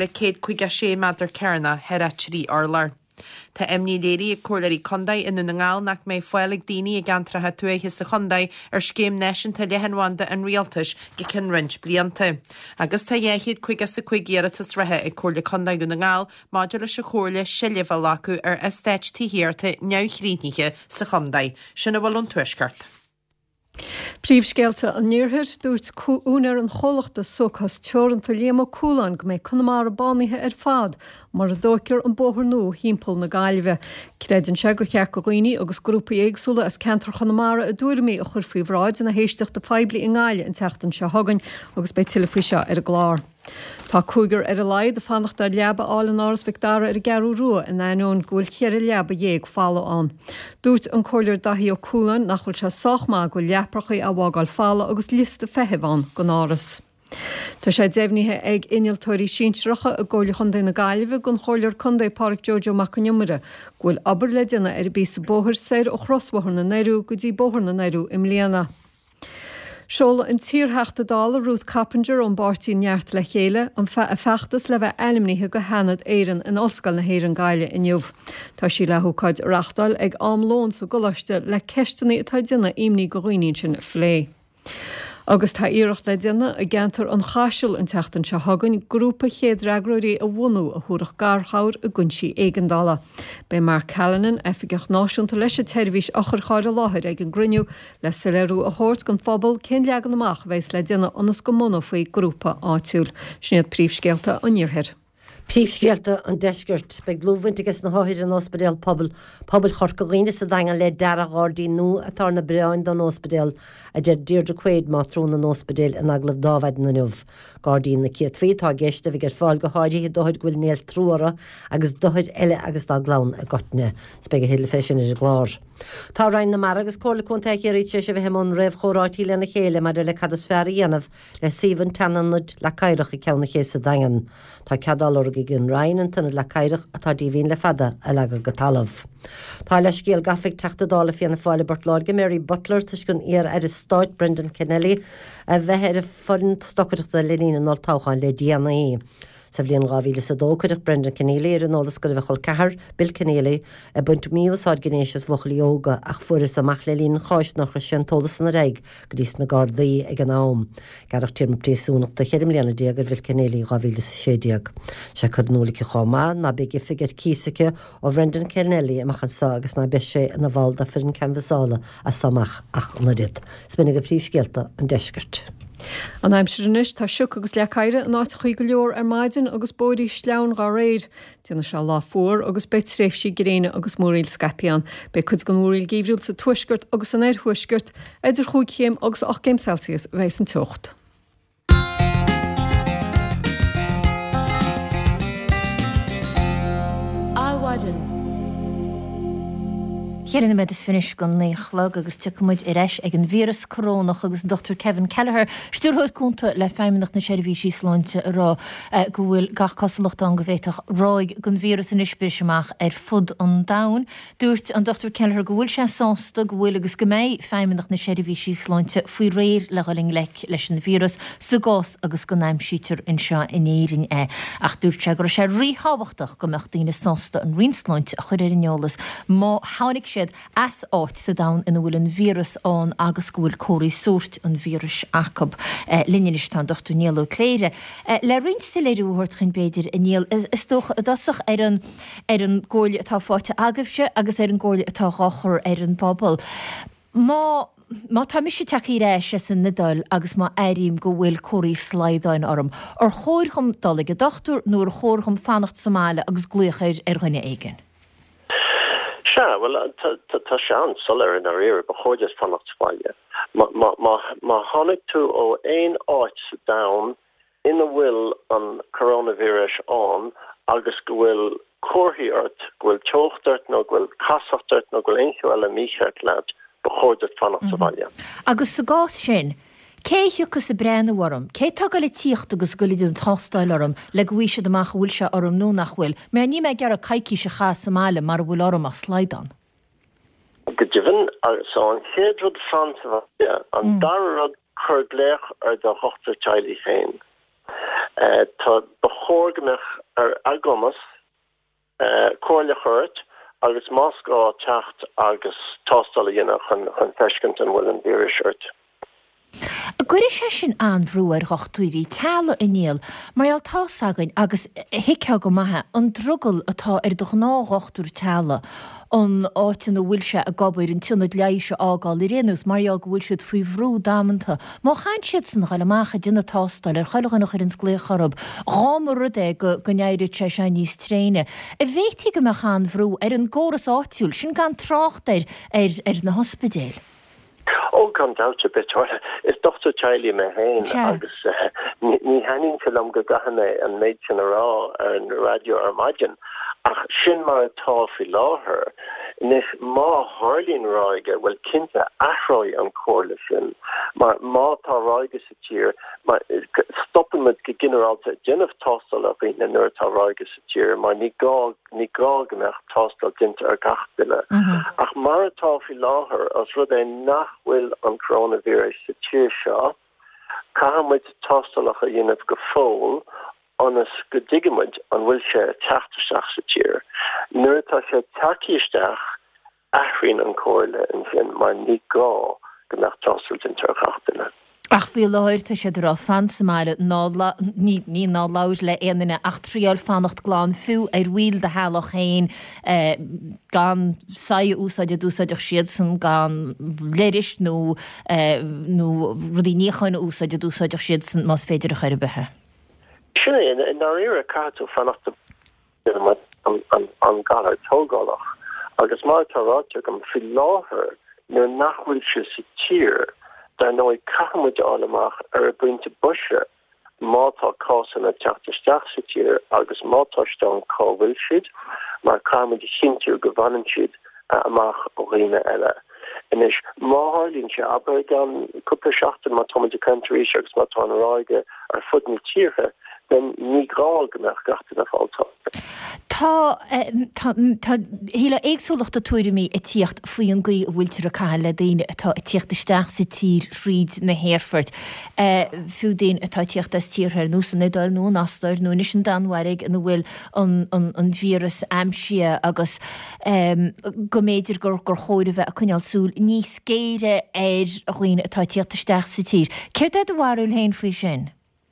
5,150 madar cearna head trí orlar. Tá imní léirí ag cuairlaí condaí inú na ngáil nach mé foilig daoine ag antrathe tuaithe sa chundaí ar scéim neisianta lehanhanda an rialtas go cin rint blianta. Agus tá dhéchiad chuige sa chuigéaratas rathe ag cuairla condaú na ngáil máidir leis a chóirla siilehah acu ar estéit tíhiarta neamhríniche sa chundaí. Sinna bhfuil an tuaisceart. Príomhscéalta an níorthir dúirt únar an cholachta sochas teoranta léama cúlan go méid chunamara bánithe fad mar a dóiciir an bóthar nó hímpel na Gaillimhe. Creideann seagracheach go roioine agus grúpa éagsúla as cantar chunamara a dúirmí a chur faoi bhráid na héisteach de feibli in Gaile in teachtan se hagann agus be tiile faoi seo ar a glár. Tá cúigur ar a laid de fannacht ar leaba áil an áras Vicdára ar gearú rua in aonún ghfuil chear a leaba dhéag fála an. Dúirt an choir dathí ó cúlan nach chuil se sochma go leaprachaí a bhágáil fála agus lista fehehán go náras. Tá sé déimhnithe ag iniltóirí sínsreacha a ggóilechon na Gaillimhe gon choir chundé Park Giorgio Macaniumara ghfuil aber le duna ar bí sa bóthir séir ó chrosbóthar na Nairú go dtí bóthar na Nairú im Líana. Seola an tíortheachta dála Ruth Cappinger an bártaí neart le chéile an a feachtas le bheith elimníthe go hanad éireann in ollscoil na Héireann Gaile inniuh. Tá sí lethúcaid reachtáil ag amlón sa golaiste le ceisteanna atá duna imní go roioíonn sin phlé. Agus tá iirecht le duna a gentar an chaisiil an teachtain se hagann grúpa chéadreagraí a bhhanú a thuach garchair a gunsaí éigeandála. Bei mar Callanan efigech náisiúnta leis a teirhís achar cháir a láthir ag an grinniú le sileirú a thuirt gon phobal cén leagan amach bheits le duna anas go mna faoi grúpa áitiúil. Snéad príomhscéalta an níorthir. Príomhscéalta an deisgirt be glúhaintegus na háir an ospedéal pobl chorcaghine sa dagan le deara gádaí nó atá na breáin don ospedéal a de Deirdre Quaid má trún an ospedéal in aglah dáhaid na nuh. Gádaí na ciad fétá geiste bhí gur fáil go háidí dóid ghfuil néal trúara agus dóid eile agus dá glán a gotne spege héile fesin ar a glár. Tá rain na mar agus cóla chuntaigh rí sé bheit an raibh chóráití lena chéile mar le cad sfear dhéanamh le síhan tananad le caireach i ceanna ché sa dagan. Tá cadal gin rainin tanna le caireach atá díhín le fada a le go talamh. Tá le scéal gafig teachtadála fianna fáile Bartláir go Mary Butler tuis gon ar a Stáit Brendan Kennelly a bheith ar a forint stochaireachta lenína nó táchaáin le DNA. Sa bblion gáhíle sa dócaireach Brendan Kennelly ar an nólas go bheith choil cethar Bill Kennelly a buint míomháid gnéisios bhuachal yoga ach furas amach le líon cháis nach a sin tólas na réig go dtís na gardaí ag an nám. Garach tíir príosúnachta chedim líanana déagar Bill Kennelly gáhíle sa séideag. Se chud nólaigh chomá na bigige figur císacha ó Brendan Kennelly amachchan sa agus na be sé na bhálda fir an canvasála a samach ach na dit. Sminnig go príomhscéalta an deisgirt. An aimsirinis tá siúc agus le caiire an áit chuig go leor ar maidin agus bóidí sleann gá réid. Dína se lá fuór agus beit tréifsí gréine agus móríil scapián. Be chud go móríil gíhriúil sa tuisgurt agus an thuisgurt idir chuig chéim agus 8 Celsius bheits an tucht. Áhaidin. Chéanna med is finis gan néchlog agus tuid éis ag an vírus corónach agus Dr. Kevin Kelleher stúrthid cúnta le feimimeach na seirbhísí sláinte rá go bhfuil gach cosalacht an go bhhéiteach ráig gon vírus in ispéisiach ar fud an dain. Dúirt an Dr. Kelleher go bhfuil sé sásta go bhfuil agus go méid feimimeach na seirbhísí sláinte faoi réir le galing leis an vírus sa gás agus go naim sítar in seo in éirin ach dúirt se gur sé ríhabhachtach go meach daoine sásta an rinsláinte a chuir inolalas má hánig as áit sa dain in bhfuil an vírus an agus bhfuil cóirí sórt an vírus Jacob linneistán Dr. Níl O'Cléire. Le rint sa léirúhairt chun beidir a Níl is tócha a dasach ar an ggóil atá fáte agahse agus ar an ggóil atá gáchar ar an bobbal. Má tá mis sé taí réis san nadal agus má éirim go bhfuil cóirí sleidáin orm. Ar chóir chum dalig a dochtú nuair chóir chum fannacht Somália agus gluchéir ar chuine éigen. Well, tá sean solar in ar éire bechoidir fannacht Spáile. Má tháinig tú ó ein áit down ina bhfuil an coronavirus an agus go bhfuil cuairthaí ort, go bhfuil teochtart nó go bhfuil casachtart nó go bhfuil inchúil a mícheart leat bechoidir fannacht Spáile. Agus sa gás sin, cé hiúchas a breanna warm, cé tá go le tíocht agus go líad an thástáil orm le ghuiise amach bhfuil se orm nó nach bhfuil, mé ní me gar a caiicí se cha Somália mar bhfuil orm a sleidan. Go dtíhann so an chéadrod Franta an darrod chuirgléach ar do hochtar teilí féin. Tá bechórgamach ar agamas cóirle chuirt agus máscá teacht agus tástála dhéanana chun feiscint an bhfuil an vírus ort. Guir sé sin anhrúar gachtúirí tela iníal, mar tásagan agus hiice go maithe an druggal atá do ná gachtúr tela an áitin na bhfuil se a gabir an tunad leiise ágáil i réanús marall go bhfuil siad faoi bhrú dámanta. Má chain siad san chaile macha duna tástal ar chailgan nach ar an slécharab, rámar rudé go neirú sé se níos tréine. A bhétí go me chan bhrú ar an ggóras áitiúil sin gan trácht ar na hospidéil. Gan dáte bit is dochtar Charlie me hain agus ní haning film go gahanna an méid sin ará ar an radio ar maidin ach sin mar atá fi láthair nis má Harlín ráige bhfuil cinnte athróid an cóirla sin mar mátá ráige sa tír mar stoppen mit go generalta déanamh tástal a bhí na nuairtá ráige sa tír mar ní gá gomeach tástal dinte ar gachtaile ach mar atá fi láthair as rud é nachhfuil an coronavirus sa tír seo cahamid tástalach a dhéanamh go fóil anas go digamid an bhfuil sé teachtarteach sa tír. Nuair tá sé takeíisteach aithríonn an cóirle an sin mar ní gá gomeach tástal dinte ar gachtaile. Ach bhí láirta sé rá fan samáile ní ná láir le éanaine ach tríal fannacht gláán fiú ar bhil de healach hain gan saie úsáide dúsáideach siad san gan léiris nó rudí níchaine úsáide dúsáideach siad san más féidir a chuir bethe. Sinna in áíire catú fannacht an galar tógálach agus mar táráte go fi láthair nuair nachhfuil se sa tír dar nói cahamid álamach ar a buinte buise mátá cásan a teachtarteach sa tír agus mátáiste cáhfuil siad mar cahamid chintiú go bhanan siad amach ó riine eile. Inis má Harlín se aber gan cúpla seachtain má Tommy de Country agus má tá ráige ar fudní tíre den ní gráil gomeach gachtain a fáiltá. Tá híle éagsúlacht a tuairimí a tíocht faoi an gaí a bhfuiltear a caiile daine atá a tíochttasteach sa tír Fríd na Hairfort. Fiú daon atá tíochtas tíorthir nó san idáil nó nastáir nó is an danhairigh an bhfuil an vírus amsia agus go méidir gur chóir bheith a chuineáil súil níos céire ar a chuoine atá tíochttasteach sa tír. Céir é do bhharúil hain faoi sin?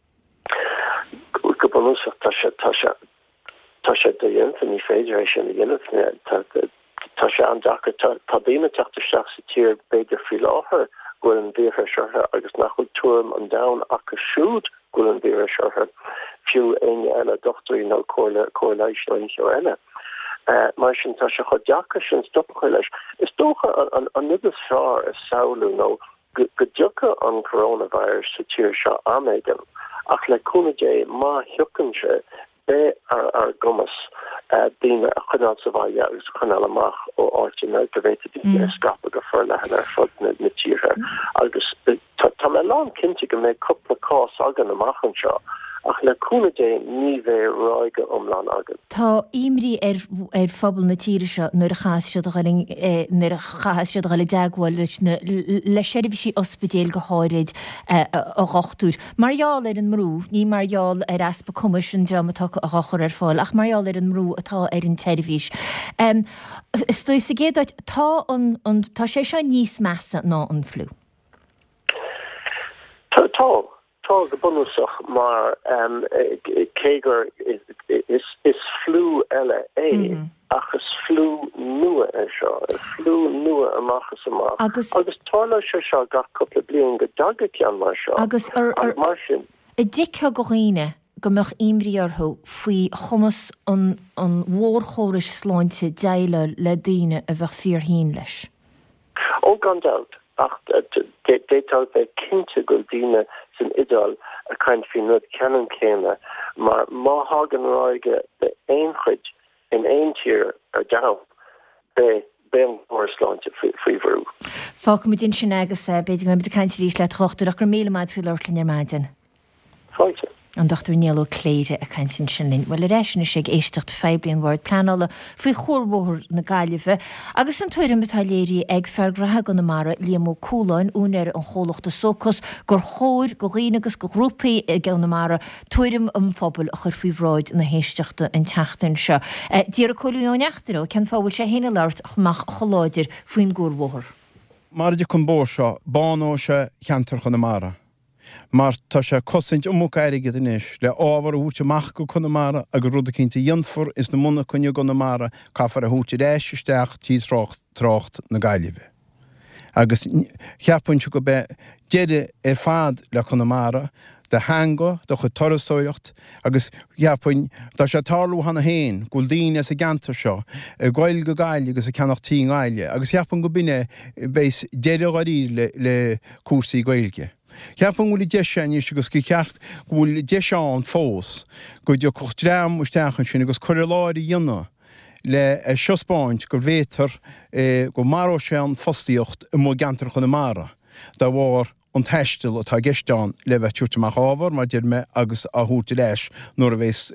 Go banúsach tá sé do dhéanta ní féidir sin dhéanamh tá sé an dachar tá bína teachtarteach sa tír beidir fi láthair ghfuil an bhíortha seirthe agus nachfuil tuam an dam ach go siúd ghfuil an bhíortha seirthe fiú aine eile dochtarí nó cóileis nó incheo eile. Mar sin tá sé chu deachar sin stopcha leis. Is dócha an nibal fearr is saoilú nó go deocha an coronavirus sa tír seo améigen ach le cúnaidé má thiochanse be ar gomas bína a chunáil sa bhaile agus chunáil amach ó áitina go bhéite dí scapa go fear lehan ar fud na tíre agus tá me lán cinnte go méid cúpla cás agan amach an seo ach le cúnaidé ní bheith ráige omlán agan. Tá imrí ar phobal na tíre seo nuair a chaise a gaile deagháil le seirbhí ospidéal go háirid a gachtúr. Marall ar an mrú, ní marall ar aspa cumas an dramatá a gachar ar fáil, ach marall ar an mrú atá ar an teirhís. Stoi sa géad tá sé seo níos measa ná an flu. Tá go bunúsach mar cégur is flú eile agus flú nua é seo, flú nua amachchas amach. Agus tála seo gach cúpla bliain go dagad ceann mar seo. Agus mar sin. I dtithe go dhaoine go mbeadh imrí orthu faoi chumas an mhórchóiris sláinte deile le daoine a bheith fíorthaoin leis. Ó gan dat. Ach détá bheith cinnte go daoine san idáil a chuin fi nuad ceann céine mar má hagan ráige de éon chuid in éon tír ar dam be an mhórsláinte faoi bhrú. Fáca mu din sin agus beidir me caiinte rís le trochtú ach gur méle maid fiú leirlinn ar maidin. Fáilte. An dachtú níló cléide a caiint sin linn. Well réisina sé éistecht feblion bhir planála faoi chórbóthir na gaiileh, agus an tuairim betáléirí ag feargrathe go na mara líamó cúláin únar an chólachta sócos gur chóir go riine agus go grúpaí ag na mara tuairim phobal a chur faoi bhráid na héisteachta an teachtain seo. Díar a choúneachtaró cean fábhfuil sé héna leirt amach choláidir faoin gúrbóthir. mar de chun bór seo bán se cheantar Connemara. Mar tá sé cosint aige inis le ábhar a húteach go Connemara a go rud a cinnta dionfur is na muna chunne Connemara caafar a húte éisisteach tí trácht na gaiileh. Agus cheappaint go be deide fad le Connemara de hanga do chu torasóireacht agus cheappain tá sé tarlú hanna héin gúil daoine sa gantar seo gáil go gaiile agus a ceannach tí gáile agus cheappan go bine béis deide gaí le cuasaí gailge. Cheappan bhfuil deisianis agus go ceart bhfuil deisián fós go deo chuchtream ústeachan sin agus chuir láir dionne le seospáint gur bhétar go maró sé an fostíocht i mó gantar Connemara. Dá bhar an teistil atá geisteán le bheith túirteach ábhar mar deir me agus a thuúta leis nuair a bhés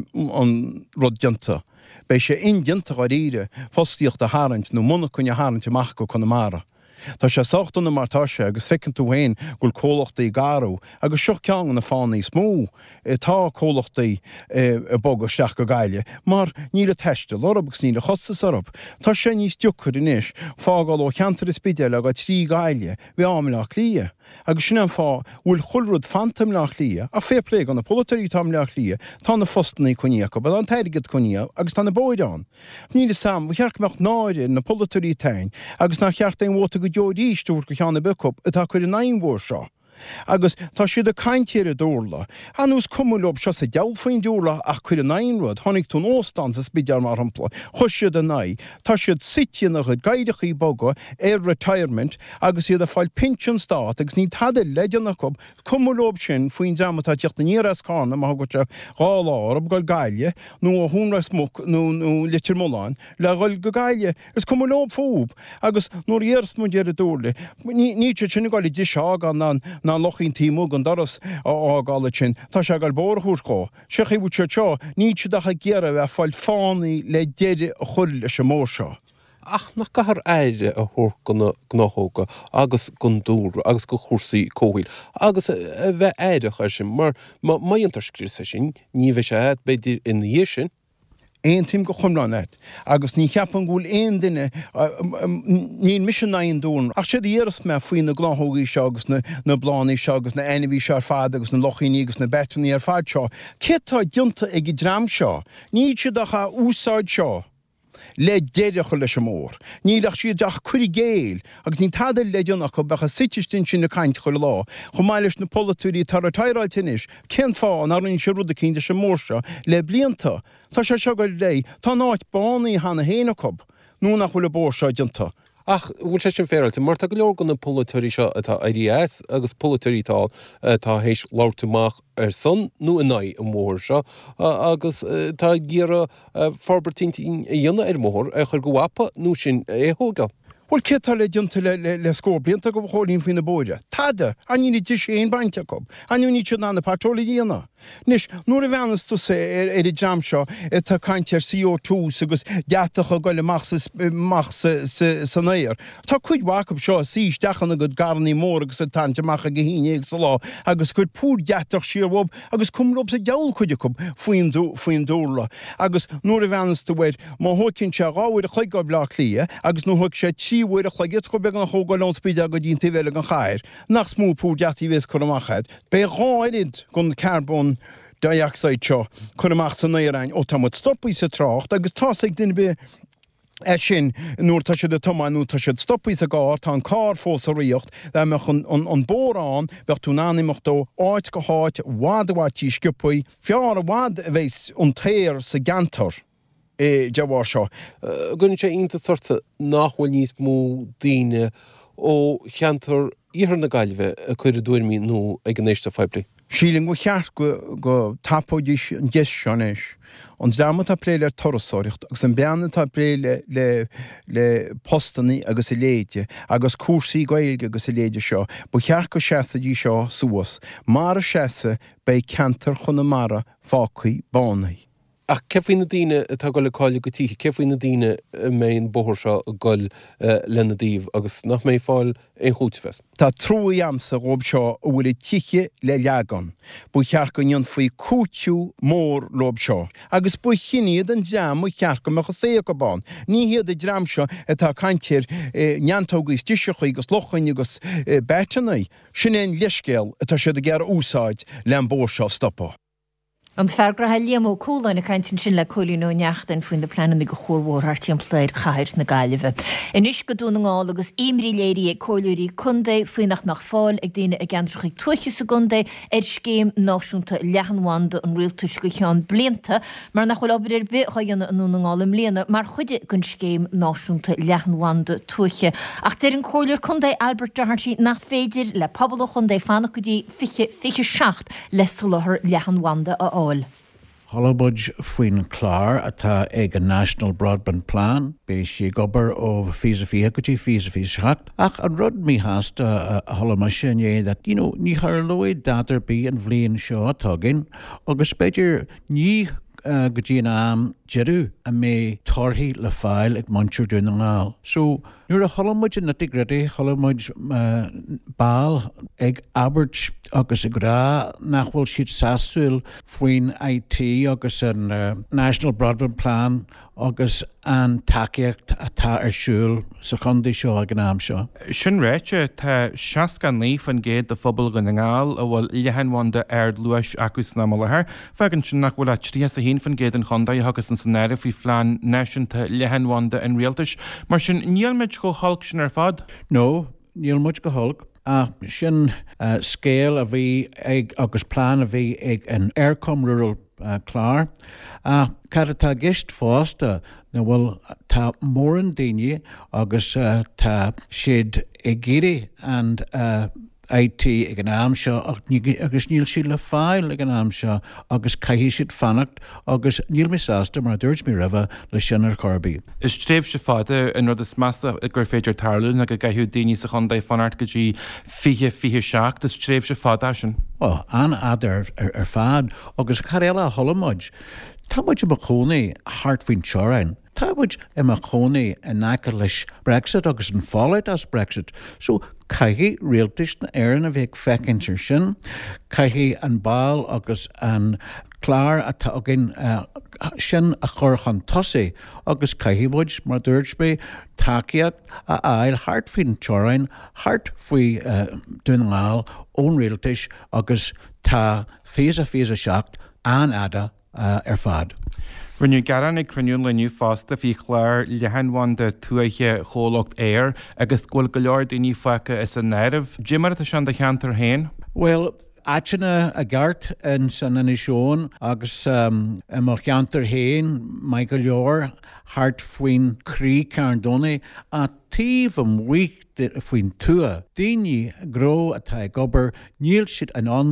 an rud dianta. Bei sé indianta a ríre fostíocht a háint nó muna chunne háint amach go Connemara. Tá sé soachtainna martá sé agus ficinn tú hain gúil cólachtaí garú agus seo ceangan na fánaí smó tá cólachtaí bogasteach go gaiile, mar ní le teistil orbagus ní le chostas orb. Tá sé níos dúchar inis fágáil ó cheantar is bidéile a trí gaiile bhí ámlaach lia. Agus sin an fá bhfuil chulrúd fantam leach lia a féplé an na politarí tam leach lia tá na fostannaí chuníach bud an teirigad chuníach agus tá na bóideán. Ní le sam bh chearcmeach náide na politarí tain agus nach chearttaon bhta go deoríistúr go cheanna becop atá chuir an aimhór seo. Agus tá siad a caiintíar a dúrla. Anús cumúlob se sa dealfaoin dúrla ach chuir an aimrúd tháinig tún óstan sa spidear mar hampla. Chus siad a naid, tá siad sitianach a gaiidechaí boga retirement agus iad a fáil pension stát agus ní tadal leideannach cumúlob sin faoin deamatá teocht na níras cána má go te gáil ab gáil gaiile nó a húnra smuc nó litir móláin le gáil go gaiile is cumúlob fób agus nóir dhéras mu déir a dúrla. Ní sin gáil di seágan ná lochín tímú an doras ágála sin, tá sé gal bórthúrá. Seché bú seo ní dacha ggéara bheith fáil fánaí le déire a chuir leis sem mór seo. Ach nach gahar éire a thuir gnáthóga agus gundúr agus go chósaí cóhíil. Agus bheith éireach ar sin mar maiontar scrí sa sin, ní bheith sé beidir in dhé sin. Éon tím go chumlánet, agus ní cheapan gúil éon duine níon mis naon dún. Ach siad dhéras me faoin na gláthógaí seo agus na blánaí seo agus na enimhí seo ar fad agus na lochaíní agus na betaní ar fad seo. Cétá dianta ag i drám seo, ní siad acha úsáid seo. Le déirecha leis sem mór. Nílach siad deach chuir géil agus ní tadal leideannach go becha sitistin sin na caiint chuir lá. Chum mailes na politúí tar a tairáiltinis, cén fá an arann se rud a cínte sem mórsa le blianta. Tá sé seo go lé, tá náid bánaí hana héanacob, nó nach bhfuil bór seo dianta. Ach, bhfuil sé sin féilte, mar tá go leor gan na politúí seo atá IDS agus politúítá tá hééis láirtamach ar son nó a naid an mór seo agus tá ggéara forbertínta dhéanana ar mór a chur go bhapa nó sin éthóga. Bhfuil cétá le dianta le scór blianta go bhálíonn faoin na bóide. Tada, aní di sé éon bainte go, aní ní se ná na pátóla díana. Nis, nuair a bheannas tú sé ar i dram seo tá caiintear CO2 agus deatacha goile mach san éir. Tá chuid bhacab seo síos dechanna go garnaí mór agus a tanteach a go híine ag sa lá agus chuid púr deach siarhób agus cumlob sa deall chuide faoin dúrla. Agus nuair a bheannas tú bhaid má thucinn se gáhfuir a chuig blach lia agus nó thug sé tíhfuir a chuigit go beag an thógáil spíide go dín tíhile an chair. Nach smú púr deachtaí bhés chuachchaid. Bé ráid gon carbon dioxide seo chun amach san éirein ó tá mud stoppaí sa trácht agus táigh duine be sin nuair tá siad a tomáinú tá siad stoppaí a gáir tá an cá fós a riocht le me an bórán bheith tú nánimeachtó áit go háit bhádahhatí scipaí fear a bhád a bhééis an téir sa gantar. Dehhar seo. Gunn sé ionta sorta nachhfuil níos mó daoine ó cheantar íthar na gaiilbheith a chuir a dúirmí nó ag an éiste feibli. Síling go cheart go tapóidís an gis seanéis. An dáma tá pléile ar torasóireacht, agus an beanna tá pléile le postannaí agus i léide, agus cuasaí gailge agus i léide seo, bu cheart go seasa dí seo suas, mar a seasa bei cantar Connemara fácaí bánaí. Ach cefaoin na daine atá go le cáile go tíí, cefaoin na daine méon bóthir seo goil lena díomh agus nach mé fáil é chútfes. Tá trúí amsa rob seo a bhfuil tiiche le leagan, bu chear go nion faoi cúteú mór lob seo. Agus bu chiníad an deam chear go mecha sé go bán. Ní hiad a dream seo atá caintir neantógus tíisechaí agus lochain agus betannaí. Sin éon leiscéal atá siad a gar úsáid le an bór seo stoppa. An fergrathe léamó cúlain na caiintin sin le choúnú neachtain faoin de planan go chóhór ar timpplaid chair na gaiileh. Inis go dúna ngáil agus imrí léirí ag choúirí chundé faoinach nach fáil ag daine a gandroch ag 20 secundé ar scéim náisiúnta lehanhanda an rialtas go cheán blianta, mar nach chuil obair be chaanna an núna ngáil am léana, mar chuide gon scéim náisiúnta lehanhanda tuache. Ach déir an choúir chundé Albert Doherty nach féidir le pobl chundé fanna go dtí fiche 7 lesalahar lehanhanda a Hollabudge faoin clár atá ag an National Broadband Plan, bé sé gobar ó físa gotí físa seacht. Ach an rud mí hast a hollama sin that, ní char loid datar bí an bhliain seo atágin, agus beidir ní go dtí an am jeú a mé torthaí le fáil ag manseúr dún an ngáil. So, nuair a cholamid na tigradi, cholamid bál ag Albert agus ag rá nachhfuil siad sasúil faoin IT agus an National Broadband Plan agus an takeíocht atá ar siúil sa chundaí seo ag an am seo. Sin réite tá 60 líf an géad de phobal go na ngáil a bhfuil lehanhanda ar luas agus na malathir, fegann sin nach bhfuil trí a hín fan géad an chundaí agus an san éire fhí phlean náisiúnta lehanhanda an rialtas, mar sin níl go hulk sin ar fad? No, níl muid go hulk. Sin scéal a bhí ag agus plán a bhí ag an Aircom Rural clár. Caratá gist fásta na bhfuil tá mór an daine agus tá siad ag géirí an IT ag an am seo agus níl siad le fáil ag an am seo agus caihí siad fannacht agus níl misásta mar dúirt mí raheh le sin ar chorbí. Is tréimh se fáda in rud is measta a gur féidir tarlún a go gaithú daoine sa chundaí fanart go dtí fiche seach, is tréimh se fáda sin? An adar ar fad agus charéile a holamuid. Tá muid a chónaí hart faoin teorainn. Tá muid a chónaí a nácar leis Brexit agus an fálaid as Brexit. So caihí rialtas na éireann a bheith fecinir sin, caihí an báil agus an clár atá agin sin a churchan tosaí agus caihímuid mar dúirt takeíocht a áil hart faoin teorainn, hart faoi dún ngáil ón rialtas agus tá físa seacht an ada ar fad. Rinne garan ag cruniún leniu fásta fí chláir lehanhanda tuaiche chólacht éir agus ghfuil go leor daoine facha is an néirih. Jimar a sean de cheantar hain? Well, Aitna a gart in san anisisión agus mar cheantar hain, Michael Leor, hart faoin crí Carndóna a tíomh an mhuic faoin tua. Daoine gró atá gobar níl siad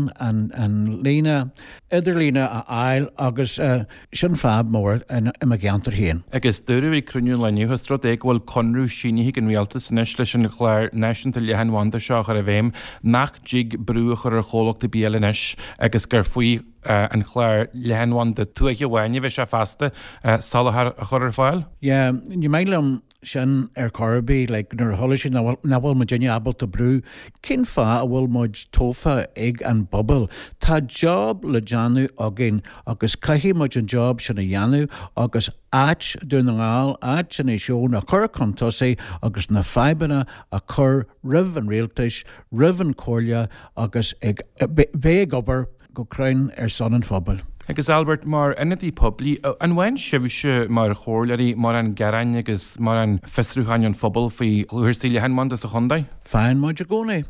an lína, idir lína a áil agus sin fab mór in a geantar hain. Agus dúrú í cruniún leniu hosrod ag bhfuil conrú síní hí an rialtas inis leis an chláir náisiúnta lehanhanda seo ar a bhéim nach jig brúchar ar chólacht a bíalanis agus gur faoi an chláir lehanhanda tuaiche bhhaine bheith se fasta salahar a chur ar fáil? Ní méilem sin ar chorbí le nar thola sin nabhfuil ma déine abal a brú, cin fá a bhfuil muid tófa ag an bobbal. Tá job le deanú agin agus caihí muid an job sin a dheanú agus áit dún an ngáil, áit sin é seún a chur contosaí agus na feibanna a chur rih an rialtais, rih an cóirle agus ag bheith gobar go crainn ar son an phobal. Agus Albert mar inadí poblí an bhain sibhise mar chóirlaí mar an garain agus mar an festrúchain an phobal faoi chluirsaí lehanmanda sa chundaí? Fáin muid a gcónaí.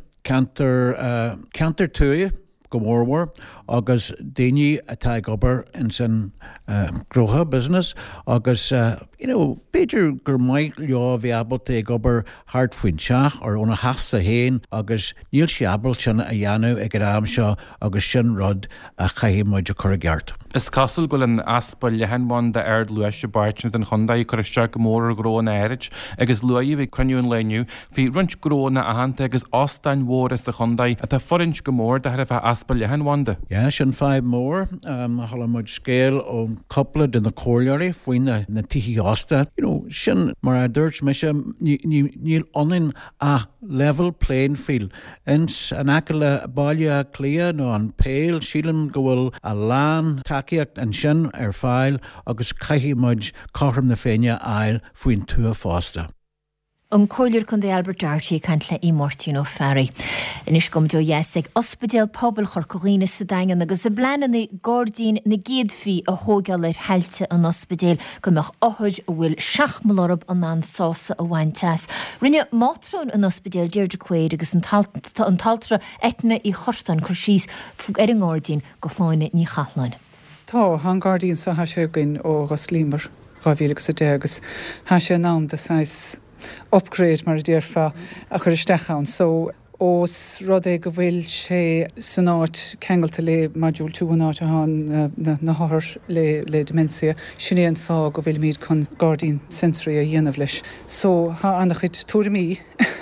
Cantar tuaithe go mórmór agus daoine atá gobar in san grotha business agus Beidir gur maiid leo bheabalta ag obair hart faoin teach ar óna heasa héin agus níl seabal sin a dhéanú ag am seo agus sin rud a chaimid a chur geart. Is casal go an aspa lehanháin de air luis baitne den chundaí chuiste go mór grón éid agus luí bhí cruniún leniu hí runt gróna a hananta agus ostain mhór is a chundaí a tá forint go mór de a bheith aspa lehanháinde. Ja, sin 5 mór hallamid scéal ó coppla den na cóilearí faoine na tití ásta. Sin mar a dúirt me sem níl onin a level playing field. Ins an aice le baile clia nó an péil sílan go bhfuil a lán takeíocht an sin ar fáil agus caithimid chom na féine ail faoin tú a fásta. An cóilir chun Albert Darty cant le í Martin ó Ferry. Inis gom do ag ospedéal pobl chur coghine sa dagan agus a blanan na Gordín na géadhí a hógeal leir heilte an ospedéal go meach óhuid a bhfuil 6 milorb an sása a bhaintas. Rinne mátrún an ospedéal Deirdre Quaid agus an taltra etna í chortan chur síos fug ar an Gordín go fáinne ní chatlain. Tá an Gordín sa haisegin ó Roslímar gáhílegus a dégus haise nám de sais upgrade mar dhearfa a chur istechan. So os rud é go bhfuil sé san áit ceangalta le modúil 2 áit na háthir le demencia sinné an fá go bhfuil míad chun Gordín sensory a dhéanamh leis. So ha annach chud túramí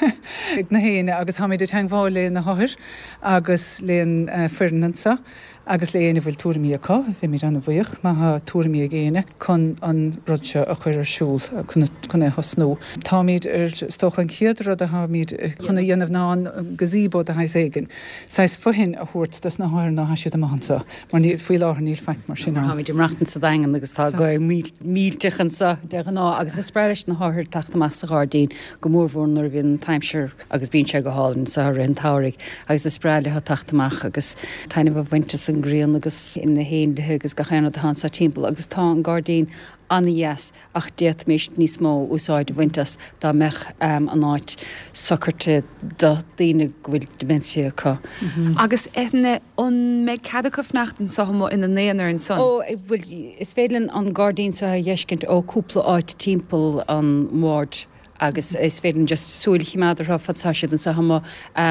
ag na héine agus ha míid teangháil le na háthir agus léon fearnansa agus le éana bhfuil túramí a cá, bhí míad anna bhuioch, má ha túramí a géine chun an rudse a chuir ar siúl chun é snú. Tá míad ar stochan chiad rud a ha míad chuna dhéanamh ná gazebo a hais éigen. Sais fuhin a thuirt das na háir ná haisiad a mahansa, mar ní fuil áhar níl feic mar sin. Ha míid imreachtan sa dagan agus tá go míltichan sa degan ná agus is spreiris na háir tacht meas a Gordín go mórhórnar bhíon timesir agus bíon se go hálan sa rin táraigh agus is spreile ha tachtach agus taineh bhainte an gréan agus ina héindethe agus go chéanna a hansa timppla agus tá an Gordín anna yes ach déat méist níos mó úsáid bhaintas dá mech an áit socrte do daine bhfuil demencia cá. Agus éithne an méid cadacah nachtain sa mó ina néanaar an son. Ó bhfuil is féilen an Gordín sa dheiscint ó cúpla áit timppla an mórd. Agus is féidir just súlaí meidir a fatáisiid an sa hama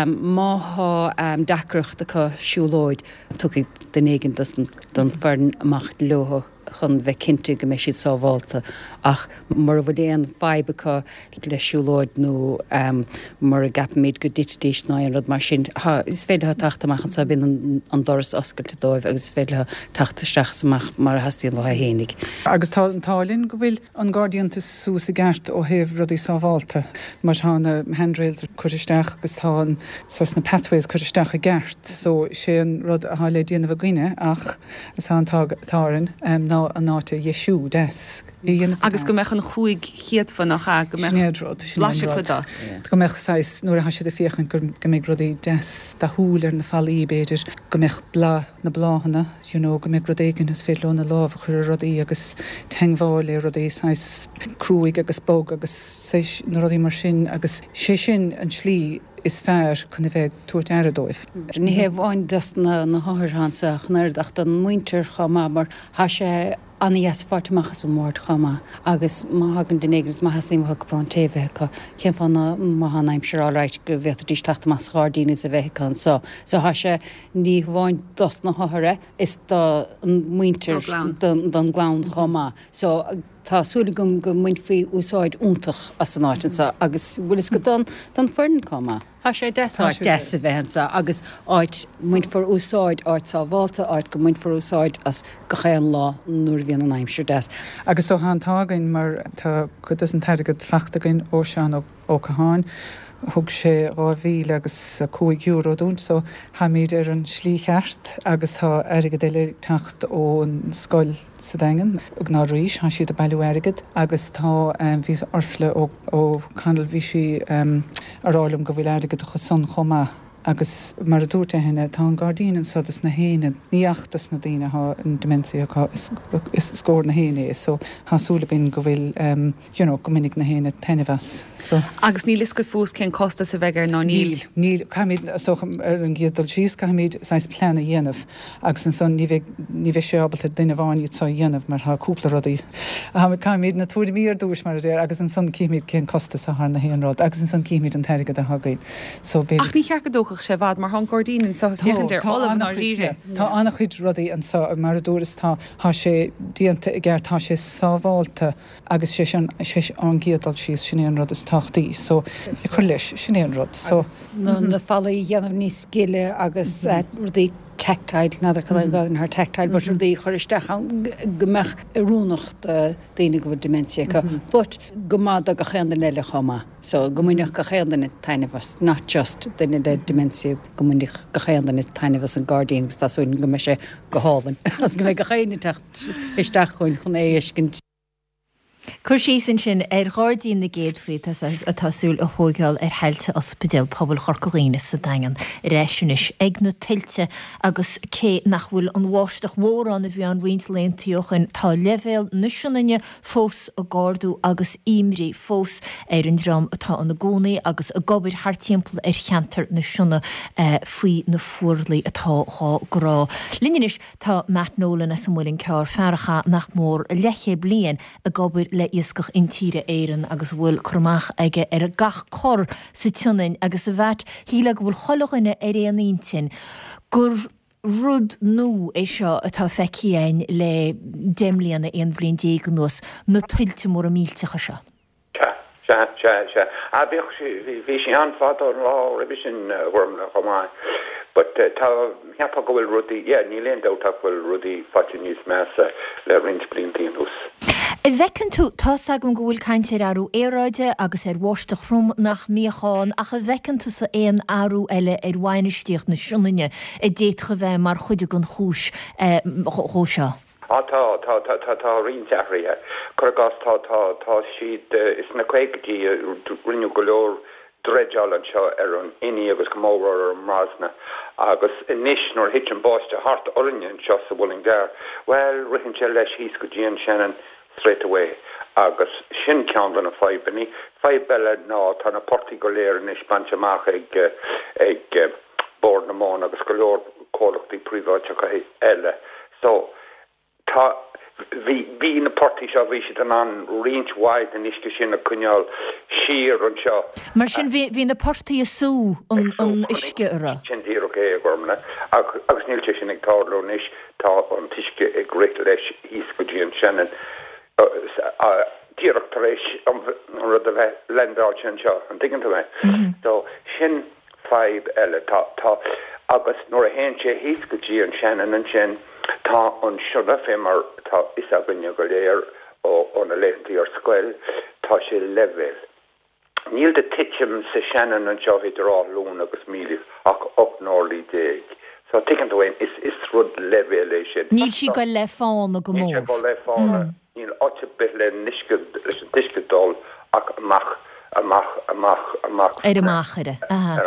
mátha dacrocht a siúlóid tuigh den éigen don fearn amach leotha chun bheith cinnte go meisiad sábháilta ach mar bhfuil éon feibecha le siúlóid nó mar a gap méid go ditdéis ná an rud mar sin is féidir taachtamachchan sa bin an doras oscailte dóibh agus féidir tachtaisteachsamach mar a hastíon bheit hénig. Agus tá an tálinn go bhfuil an Gordíanta sús a gceart ó heh rudí sábháilta mar tána handrails chuiristeach agus tá sos na pathways chuiristeach a gceart, so sé an rud a le déanamh gine ach is an tárin ná an áte Yeshú des. Agus go mechan chuig chiad fan nach go leise chuda. Go mech sais nuair a haise a fiochan go méid rudí des de húil ar na fallí beidir go mech na bláhanna, go méid rudéigen is féit lona láh chur rudí agus teangháil é rudí sais cruúig agus bóg agus na rudí mar sin agus sé sin an slí is fearr chun bheith tuairt airadóibh. Ní heh bháin das na háthir hansa chnéirdacht an muintir chamá mar ha sé anna yes fartamachchas an mórd chamá agus má hagan den éigeras má hasím thugpáin tébheh go cén fanna má hanaim se áráit go bheith dís tacht mas Gordín is a bheitán so ha sé ní bháin dos na háthire is dá an muintir don glán chamá so Tásúla go muint faoi úsáid úntach as an áitinsa agus bhfuil is go don fearn comá. Tá sé de a bheitsa agus áit muint for úsáid áit sábháilta áit go muint for úsáid as go chéan lá nuair bhíon an aimsir des. Agus tó tágain mar tá go an teirigad fleachtagain ó seán ó Caháin. Thug sé ráhí agus €5 dún, so ha míad ar an slí cheart agus tá airigad éile techt ó an scoil sa dagan ag ná ríis ha siad a bailú airigad agus tá bhís orsla ó candal bhí si arálam go bhfuil airigad chu son chomá agus mar a dúirte henne tá Guardian sodas na héine níachtas na daine ha an dementia is scór na héine so hasúlagin go bhfuil go minic na héine tenehas. So agus nílis go fús cén costa sa bhegar ná níl. Níl caiimiid stocham an ggédal síos caiimiid sais plana dhéanamh agus an son ní bheith seábalta duine bháinid sa dhéanamh mar ha cúpla rudaí. Ha caiimiid na túirí mír dúis mar déir agus an son cíimiid cén costa sa thar na héanrád agus an son cíimiid an teirige a hagaid. So ach ní chear go dóchach sé bhd mar an Guardian sa fichanidir olah ná ríre. Tá annach chuid rudaí an sa mar a dúras tá sé díanta i gceir tá sé sábháilta agus sé an ggédal síos sinnéan rud is táchtaí so i chu leis sinnéan rud. So na fallaí dhéanamh níos scile agus rudaí tactile nadidir chu gáin th tactile, but rudaí choristeach gomach rúnacht daine go bhfuil dementia but gomád a go chéandan eile chomá. So gomuineach go chéandan tainehas not just daine de dementia gomuineach go chéandan tainehas an Guardian agus táúin go me sé go hálan. As go mé go chéine techt isteach chuin chun éiscin. Cur sí sin gádaíon na géadfaí atásúil a thógáil heilte ospidéal pobl chorcoíine sa dagan réisiúnis ag na tiltte agus cé nach bhfuil an bháisteach mhórrán a bhí an bhaint léontíochan tá levéil nuisiúnaine fós a gáardú agus imrí fós an dram atá an na gcónaí agus a gobir thar timppla cheantar na siúna faoi na fuorlaí atá grá. Linneis tá Matt Nolan as mhfuiln ceir fearcha nach mór leché blian a gobir le iascach intíre éireann agus bhfuil crumach aige a gach chor sa tionain agus a bheit híle go bhfuil cholachine réanaíontin gur rud nó é seo atá feiceáin le déimlíanna aon bhríon déag nuas na tuilte mór a míltecha seo. Se. A bhí sé anfátar lá ribis sin bhharmna chomáin. But tá heappa go bhfuil rudaí, ní léon dótach bhfuil rudaí fáte níos measa le rint blianttaíon ús. I bhecinn tú tá agam go bhfuil caintear arú éráide agus bháisteach rum nach míocháin ach a bhecinn tú sa éon arú eile bhhainistíocht na siúnaine i déad go bheith mar chuide an chúis seo. Tá rionteachraithe chugas tá siad is na chuigetí rinneú go leor dreideáil an seo ar an iní agus go mór ar mrásna agus inis nóir hit an báiste hart orine an seo sa bhfuilin deir. Well, rihann sé leis híos go díon senan straight away agus sin cean an a feibení feibelle ná tá na portí go léir in ispanteach ag bord na mán agus go leor cólachtaí príváteach eile. So tá hí na portí seo bhí si an riintmhaid an isce sin na cuneáil siar an seo. Mar sin bhí na portaí asú an isce ara. Sin díach é gormna agus nílte sin ag táló níos tá an tuisce ag réit leis híos go díon senan. Díachtar éis an rud a bheith lendáil sin seo an digan tú mé. So sin feib eile tá agus nóair a héan sé híos go díon senan an sin tá an siúna fémar tá is a gunne go léir ó na léontaí ar scoil tá sé levéil. Níl de titim sa senan an seo rá lún agus míle ach op nálí déag. So tigan tú is rud levéil é sin. Níl si go le fána go mór. Níl go le fána. Níl áte bit le discadol ach amach. Amachide.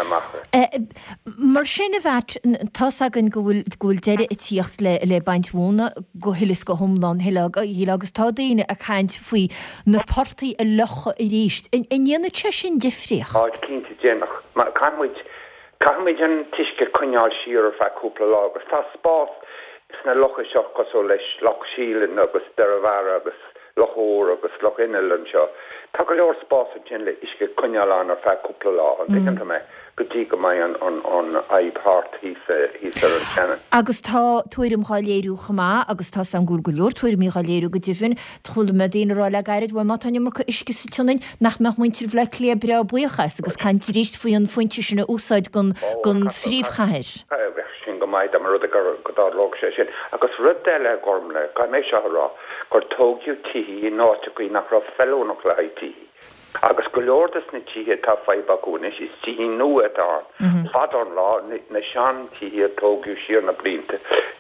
Mar sin a bheit tá agan gohfuil deire i tíocht le baintmhna go hiilis go thomláin hí agus tá daine a chaint faoi na portaí a lecha i ríist. In dhéanana te sin difrioch? Áid cínta dénach. Caithmuid an tuisce cuneáil siar ar feúpla lágus. Tá spás is na locha seo cosú leis loch sílan agus dearhhar agus lochóir agus loch inile seo. Tá go leor spás sin le isce cuneáil ar feúpla lá an digan mé gotí go mai an aibhart hís ar an cheanna. Agus tá tuairim cháléirú chamá agus tá sam gúil go leor tuairim cháléirú go dtíhann chuil me déanará le gairid bhil mátainine mar isce sa tunain nach meach muintir bhle lé bre buchas agus caiint ríist faoi an foiinte sinna úsáid gon phríomhchair. Sin go maid am rud godálóg sé sin agus rud eile gormle ga mé se rá gur tógiú tíí náteí nach ra fellónach le haití. Agus go leordas na títhe tá feibagúnis is tí nua atá. Fad an lá na sean títhe tógiú siar na blinte.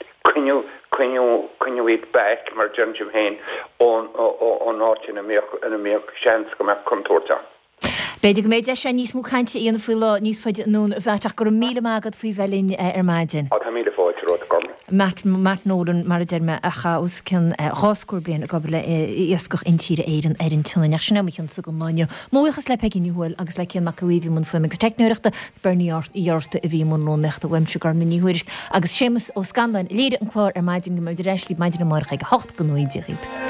Cuinú iad bec mar Jim Hain ón áit in a méoch seans go meach contúirteán. Beidir go méid sé níos mú caiinte íon fuile níos foiide nó bheiteach gur míle mágad faoi bhelín ar maidin. Tá míle fáilte rud gom. Mat nódan mar derme a chaos cin háscóbíon a gobal iascoch intíre éan ar an tunna neachsnamichan su go máine. Móchas le pegin níhfuil agus le cin mac bhí mun fuimigus technuireachta berníart íorsta a bhí mun nónechtta weimsegar na níhuiiris agus sémas ó scandain léad an chlár ar maidin go mar de reislí maididir mar ag 8 go 9 díib.